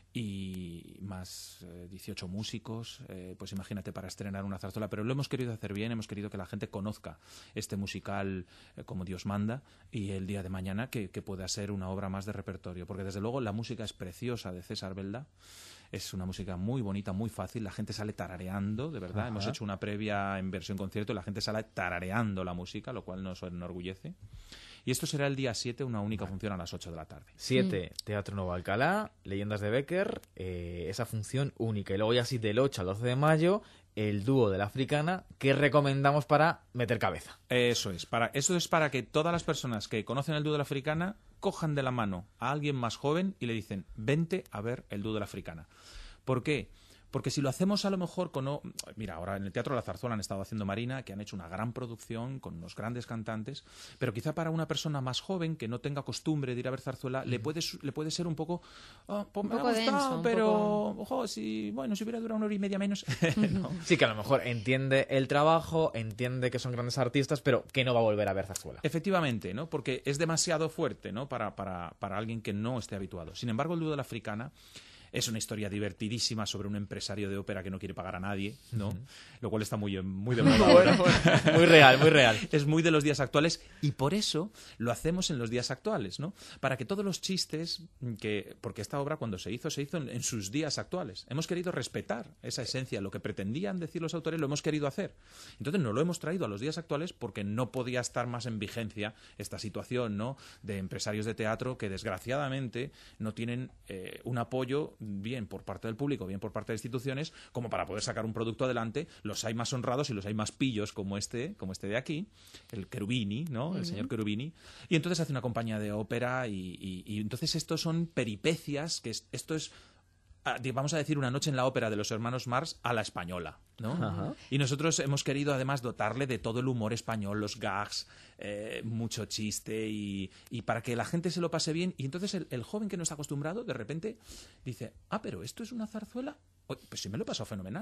y más eh, dieciocho músicos, eh, pues imagínate, para estrenar una zarzuela. Pero lo hemos querido hacer bien, hemos querido que la gente conozca este musical eh, como Dios manda, y el día de mañana que, que pueda ser una obra más de repertorio, porque desde luego la música es preciosa de César Belda. Es una música muy bonita, muy fácil, la gente sale tarareando, de verdad. Ajá. Hemos hecho una previa en versión concierto y la gente sale tarareando la música, lo cual nos enorgullece. Y esto será el día siete, una única función a las ocho de la tarde. siete, Teatro Nuevo Alcalá, Leyendas de Becker, eh, esa función única. Y luego ya sí, del ocho al doce de mayo, el dúo de la Africana, que recomendamos para meter cabeza. Eso es, para, eso es para que todas las personas que conocen el dúo de la Africana cojan de la mano a alguien más joven y le dicen, vente a ver el dúo de la Africana. ¿Por qué? Porque si lo hacemos a lo mejor con... o- Mira, ahora en el Teatro de la Zarzuela han estado haciendo Marina, que han hecho una gran producción con unos grandes cantantes, pero quizá para una persona más joven que no tenga costumbre de ir a ver zarzuela, le, puede, su- le puede ser un poco... "Ah, pues Un me ha poco gustado, denso, un pero... poco- Ojo, si, bueno, si hubiera durado una hora y media menos... no. Sí, que a lo mejor entiende el trabajo, entiende que son grandes artistas, pero que no va a volver a ver zarzuela. Efectivamente, ¿no? Porque es demasiado fuerte, ¿no? Para, para, para alguien que no esté habituado. Sin embargo, el dúo de la Africana es una historia divertidísima sobre un empresario de ópera que no quiere pagar a nadie, ¿no? Ujú. Lo cual está muy, muy de moda Bueno, ahora. bueno, muy real, muy real. Es muy de los días actuales, y por eso lo hacemos en los días actuales, ¿no? Para que todos los chistes que... Porque esta obra, cuando se hizo, se hizo en, en sus días actuales. Hemos querido respetar esa esencia, lo que pretendían decir los autores, lo hemos querido hacer. Entonces no lo hemos traído a los días actuales porque no podía estar más en vigencia esta situación, ¿no? De empresarios de teatro que desgraciadamente no tienen eh, un apoyo bien por parte del público, bien por parte de instituciones, como para poder sacar un producto adelante. Los hay más honrados y los hay más pillos, como este, como este de aquí, el Cherubini, ¿no? El Ujú. señor Cherubini. Y entonces hace una compañía de ópera y, y- y entonces estos son peripecias, que es- esto es, ah, di- vamos a decir, una noche en la ópera de los hermanos Mars a la española, ¿no? Ajá. Y nosotros hemos querido además dotarle de todo el humor español, los gags, eh, mucho chiste, y, y para que la gente se lo pase bien. Y entonces el, el joven que no está acostumbrado de repente dice, ah, pero esto es una zarzuela. Oye, pues sí, me lo he pasado fenomenal.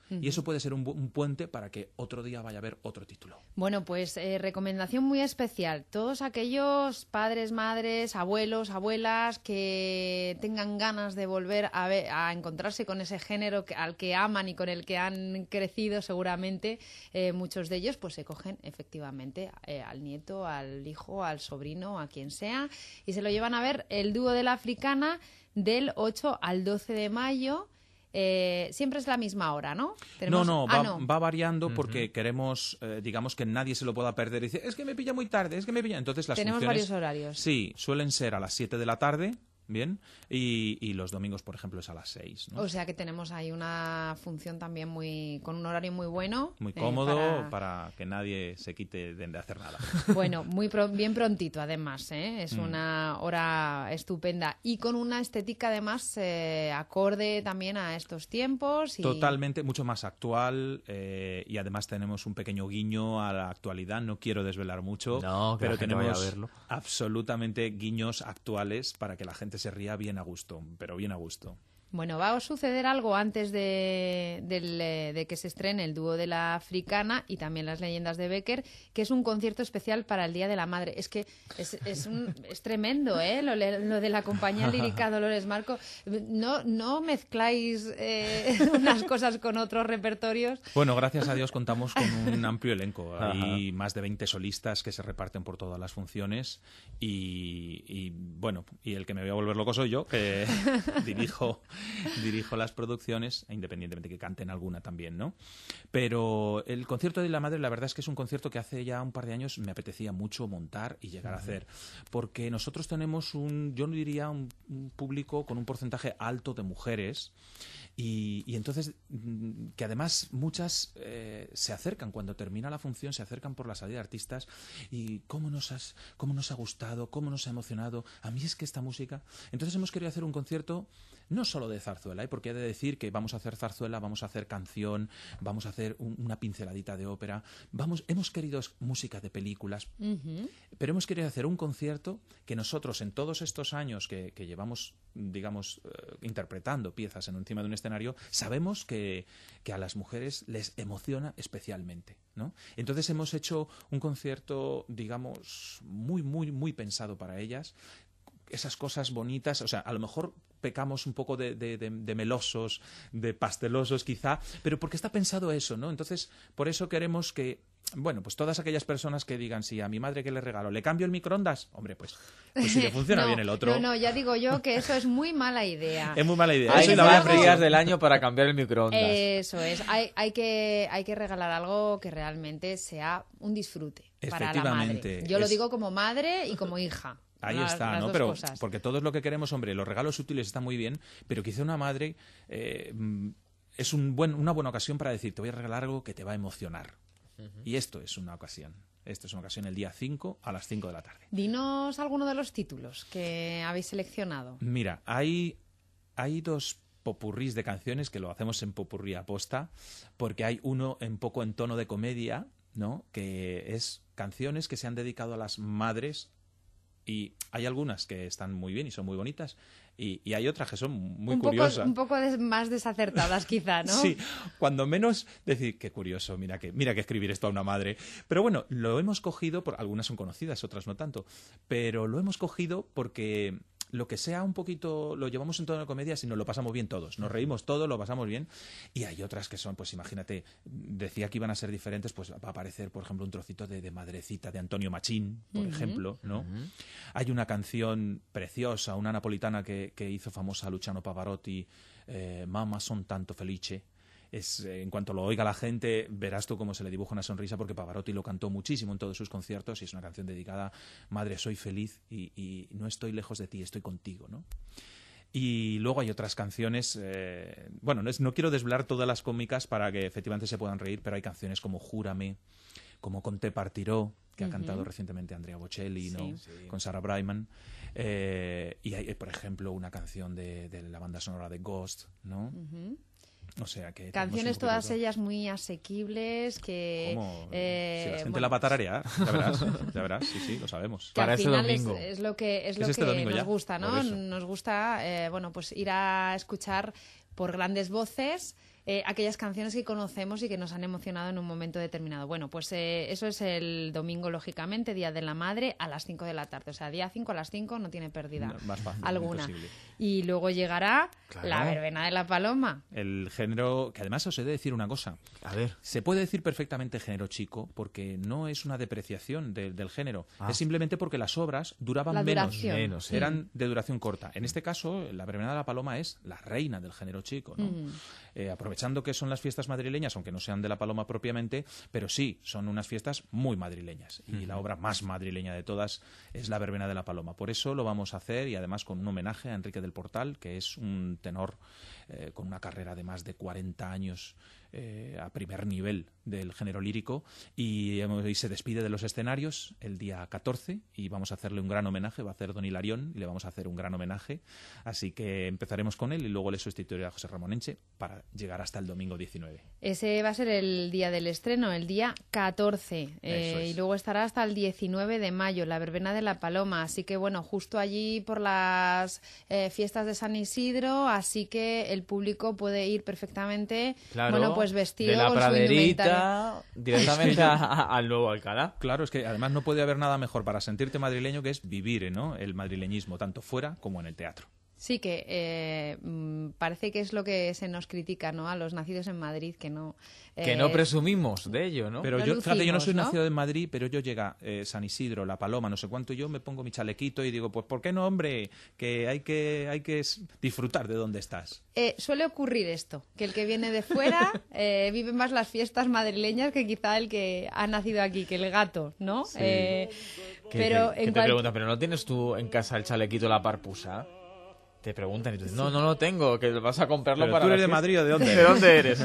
Uh-huh. Y eso puede ser un, un puente para que otro día vaya a ver otro título. Bueno, pues eh, recomendación muy especial. Todos aquellos padres, madres, abuelos, abuelas que tengan ganas de volver a, ver, a encontrarse con ese género que, al que aman y con el que han crecido seguramente, eh, muchos de ellos pues se cogen efectivamente eh, al nieto, al hijo, al sobrino, a quien sea, y se lo llevan a ver el dúo de la Africana del ocho al doce de mayo. Eh, siempre es la misma hora, ¿no? Tenemos... No, no, ah, va, no, va variando uh-huh. porque queremos, eh, digamos, que nadie se lo pueda perder. Dice, es que me pilla muy tarde, es que me pilla... Entonces las Tenemos funciones... varios horarios. Sí, suelen ser a las siete de la tarde, bien, y, y los domingos, por ejemplo, es a las seis, ¿no? O sea que tenemos ahí una función también muy con un horario muy bueno. Muy cómodo eh, para... para que nadie se quite de, de hacer nada. Bueno, muy pro, bien prontito además, ¿eh? Es mm. una hora estupenda y con una estética además eh, acorde también a estos tiempos. Y... Totalmente, mucho más actual eh, y además tenemos un pequeño guiño a la actualidad. No quiero desvelar mucho, no, pero tenemos vaya a verlo. absolutamente guiños actuales para que la gente se ría bien a gusto, pero bien a gusto. Bueno, va a suceder algo antes de, de, de que se estrene el dúo de la Africana y también las leyendas de Becker, que es un concierto especial para el Día de la Madre. Es que es, es, un, es tremendo, ¿eh? Lo, lo de la compañía lírica Dolores Marco. No, no mezcláis eh, unas cosas con otros repertorios. Bueno, gracias a Dios contamos con un amplio elenco. Hay más de veinte solistas que se reparten por todas las funciones y, y bueno, y el que me voy a volver loco soy yo, que dirijo... Dirijo las producciones, independientemente que canten alguna también, ¿no? Pero el concierto de la Madre, la verdad es que es un concierto que hace ya un par de años me apetecía mucho montar y llegar uh-huh. a hacer. Porque nosotros tenemos un, yo no diría un, un público con un porcentaje alto de mujeres y, y entonces que además muchas eh, se acercan cuando termina la función, se acercan por la salida de artistas y cómo nos, has, cómo nos ha gustado, cómo nos ha emocionado. A mí es que esta música... Entonces hemos querido hacer un concierto no solo de zarzuela, ¿eh? Porque he de decir que vamos a hacer zarzuela, vamos a hacer canción, vamos a hacer un, una pinceladita de ópera, vamos, hemos querido música de películas, uh-huh. pero hemos querido hacer un concierto que nosotros en todos estos años que, que llevamos, digamos, uh, interpretando piezas en encima de un escenario, sabemos que, que a las mujeres les emociona especialmente, ¿no? Entonces hemos hecho un concierto, digamos, muy, muy, muy pensado para ellas, esas cosas bonitas, o sea, a lo mejor pecamos un poco de, de, de, de melosos, de pastelosos quizá, pero porque está pensado eso, ¿no? Entonces, por eso queremos que, bueno, pues todas aquellas personas que digan, sí, a mi madre que le regalo, ¿le cambio el microondas? Hombre, pues, pues si le funciona no, bien el otro... No, no, ya digo yo que eso es muy mala idea. Es muy mala idea. Hay eso más días del año para cambiar el microondas. Eso es, hay, hay, que, hay que regalar algo que realmente sea un disfrute para la madre. Yo es... lo digo como madre y como hija. Ahí las, está, las ¿no? Pero cosas. Porque todo es lo que queremos, hombre, los regalos útiles están muy bien, pero quizá una madre eh, es un buen, una buena ocasión para decir, te voy a regalar algo que te va a emocionar. Uh-huh. Y esto es una ocasión. Esto es una ocasión el día cinco a las cinco de la tarde. Dinos alguno de los títulos que habéis seleccionado. Mira, hay, hay dos popurrís de canciones que lo hacemos en popurrí aposta, porque hay uno en poco en tono de comedia, ¿no? Que es canciones que se han dedicado a las madres. Y hay algunas que están muy bien y son muy bonitas y, y hay otras que son muy un curiosas. Poco, un poco des, más desacertadas quizá, ¿no? Sí, cuando menos decir, qué curioso, mira que, mira que escribir esto a una madre. Pero bueno, lo hemos cogido, por algunas son conocidas, otras no tanto, pero lo hemos cogido porque... Lo que sea un poquito, lo llevamos en tono de comedia, si nos lo pasamos bien todos. Nos reímos todos, lo pasamos bien. Y hay otras que son, pues imagínate, decía que iban a ser diferentes, pues va a aparecer, por ejemplo, un trocito de, de Madrecita de Antonio Machín, por uh-huh. ejemplo, ¿no? Uh-huh. Hay una canción preciosa, una napolitana que, que hizo famosa a Luciano Pavarotti, eh, Mamma son tanto felice. Es, eh, en cuanto lo oiga la gente, verás tú cómo se le dibuja una sonrisa, porque Pavarotti lo cantó muchísimo en todos sus conciertos y es una canción dedicada, madre, soy feliz y, y no estoy lejos de ti, estoy contigo, ¿no? Y luego hay otras canciones, eh, bueno, no, es, no quiero desvelar todas las cómicas para que efectivamente se puedan reír, pero hay canciones como Júrame, como Con te partiró, que uh-huh. ha cantado recientemente Andrea Bocelli, ¿no? Sí. Sí. Con Sarah Brightman. Eh, y hay, por ejemplo, una canción de, de la banda sonora de Ghost, ¿no? Uh-huh. O sea que canciones todas todo. ellas muy asequibles que ¿Cómo? Eh, si la gente bueno, la va a tararear, ya verás, ya verás, sí, sí, lo sabemos. Para este domingo es, es lo que es, es lo este que nos ya? gusta, ¿no? Nos gusta, eh, bueno, pues ir a escuchar por grandes voces eh, aquellas canciones que conocemos y que nos han emocionado en un momento determinado. Bueno, pues eh, eso es el domingo, lógicamente, Día de la Madre, a las cinco de la tarde. O sea, día cinco a las cinco no tiene pérdida No, más fácil, alguna. imposible. Y luego llegará Claro. la verbena de la paloma. El género, que además os he de decir una cosa. A ver. Se puede decir perfectamente género chico porque no es una depreciación de- del género. Ah. Es simplemente porque las obras duraban La menos. duración. Menos, sí. Eran de duración corta. En este caso, la verbena de la paloma es la reina del género chico, ¿no? Mm. Eh, aprovechando que son las fiestas madrileñas, aunque no sean de la paloma propiamente, pero sí, son unas fiestas muy madrileñas. Y la obra más madrileña de todas es la verbena de la paloma. Por eso lo vamos a hacer, y además con un homenaje a Enrique del Portal, que es un tenor eh, con una carrera de más de cuarenta años eh, a primer nivel del género lírico, y, hemos- y se despide de los escenarios el día catorce, y vamos a hacerle un gran homenaje. Va a hacer Don Hilarión y le vamos a hacer un gran homenaje, así que empezaremos con él y luego le sustituiré a José Ramón Enche para llegar hasta el domingo diecinueve. Ese va a ser el día del estreno, el día catorce. eh, Eso es. Y luego estará hasta el diecinueve de mayo, la verbena de la paloma. Así que, bueno, justo allí por las eh, fiestas de San Isidro, así que el público puede ir perfectamente, Claro, bueno, pues vestido de la con su indumentaria. praderita directamente a- a- al nuevo Alcalá. Claro, es que además no puede haber nada mejor para sentirte madrileño que es vivir, ¿no?, el madrileñismo, tanto fuera como en el teatro. Sí, que eh, mm, parece que es lo que se nos critica, ¿no? A los nacidos en Madrid, que no... Que eh, no presumimos de ello, ¿no? Pero Lo yo, fíjate, yo no lucimos, soy ¿no? nacido en Madrid, pero yo llega eh, San Isidro, La Paloma, no sé cuánto, yo me pongo mi chalequito y digo, pues ¿por qué no, hombre? Que hay que, hay que s- disfrutar de donde estás. Eh, suele ocurrir esto, que el que viene de fuera eh, vive más las fiestas madrileñas que quizá el que ha nacido aquí, que el gato, ¿no? Sí. Eh, Que, pero que- en que te cual- preguntan, ¿pero no tienes tú en casa el chalequito la parpusa? Te preguntan y tú dices, no, no lo tengo, que vas a comprarlo Pero para tú la eres de fiesta. Madrid, ¿o de dónde? ¿De dónde eres?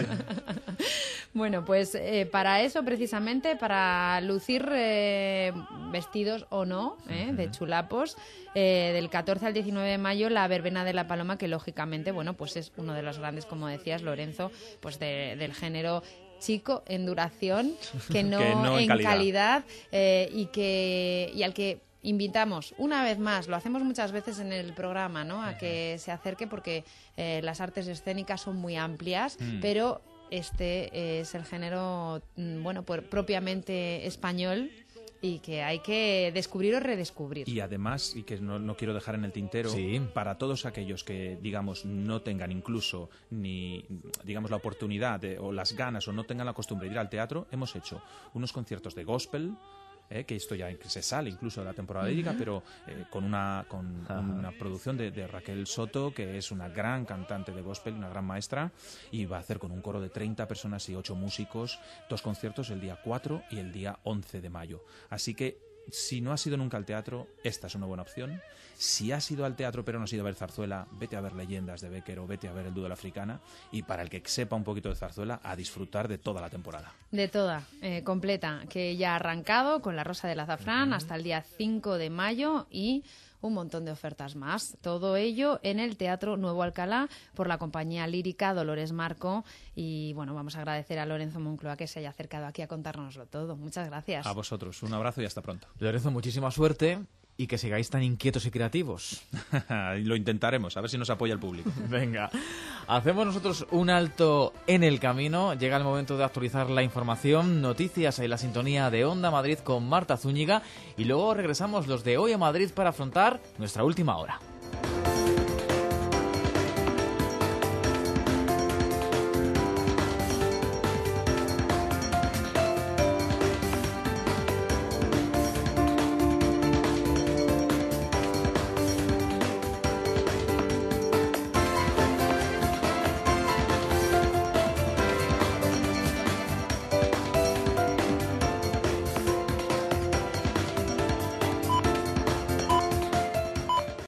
Bueno, pues eh, para eso precisamente, para lucir eh, vestidos o no, eh, de chulapos, eh, del catorce al diecinueve de mayo, la verbena de la paloma, que lógicamente, bueno, pues es uno de los grandes, como decías, Lorenzo, pues de- del género chico en duración, que no, Que no en en calidad. calidad, eh, y que y al que invitamos una vez más, lo hacemos muchas veces en el programa, ¿no?, a que se acerque, porque eh, las artes escénicas son muy amplias, Mm. pero este es el género, mm, bueno, pues propiamente español, y que hay que descubrir o redescubrir. Y además, y que no, no quiero dejar en el tintero, Sí. para todos aquellos que, digamos, no tengan incluso ni, digamos, la oportunidad de- o las ganas, o no tengan la costumbre de ir al teatro, hemos hecho unos conciertos de gospel, eh, que esto ya se sale incluso de la temporada lírica, Ujú. pero eh, con una con Ajá. una producción de, de Raquel Soto, que es una gran cantante de gospel, una gran maestra, y va a hacer con un coro de treinta personas y ocho músicos dos conciertos el día cuatro y el día once de mayo. Así que, si no has ido nunca al teatro, esta es una buena opción. Si has ido al teatro pero no has ido a ver zarzuela, vete a ver Leyendas de Becker o vete a ver El Dúo de la Africana, y para el que sepa un poquito de zarzuela, a disfrutar de toda la temporada. De toda, eh, completa, que ya ha arrancado con La Rosa del Azafrán hasta el día cinco de mayo, y un montón de ofertas más. Todo ello en el Teatro Nuevo Alcalá por la compañía lírica Dolores Marco. Y bueno, vamos a agradecer a Lorenzo Moncloa que se haya acercado aquí a contárnoslo todo. Muchas gracias. A vosotros, un abrazo y hasta pronto. Lorenzo, muchísima suerte y que sigáis tan inquietos y creativos. Lo intentaremos, a ver si nos apoya el público. Venga, hacemos nosotros un alto en el camino. Llega el momento de actualizar la información, noticias y la sintonía de Onda Madrid con Marta Zúñiga, y luego regresamos los de Hoy a Madrid para afrontar nuestra última hora.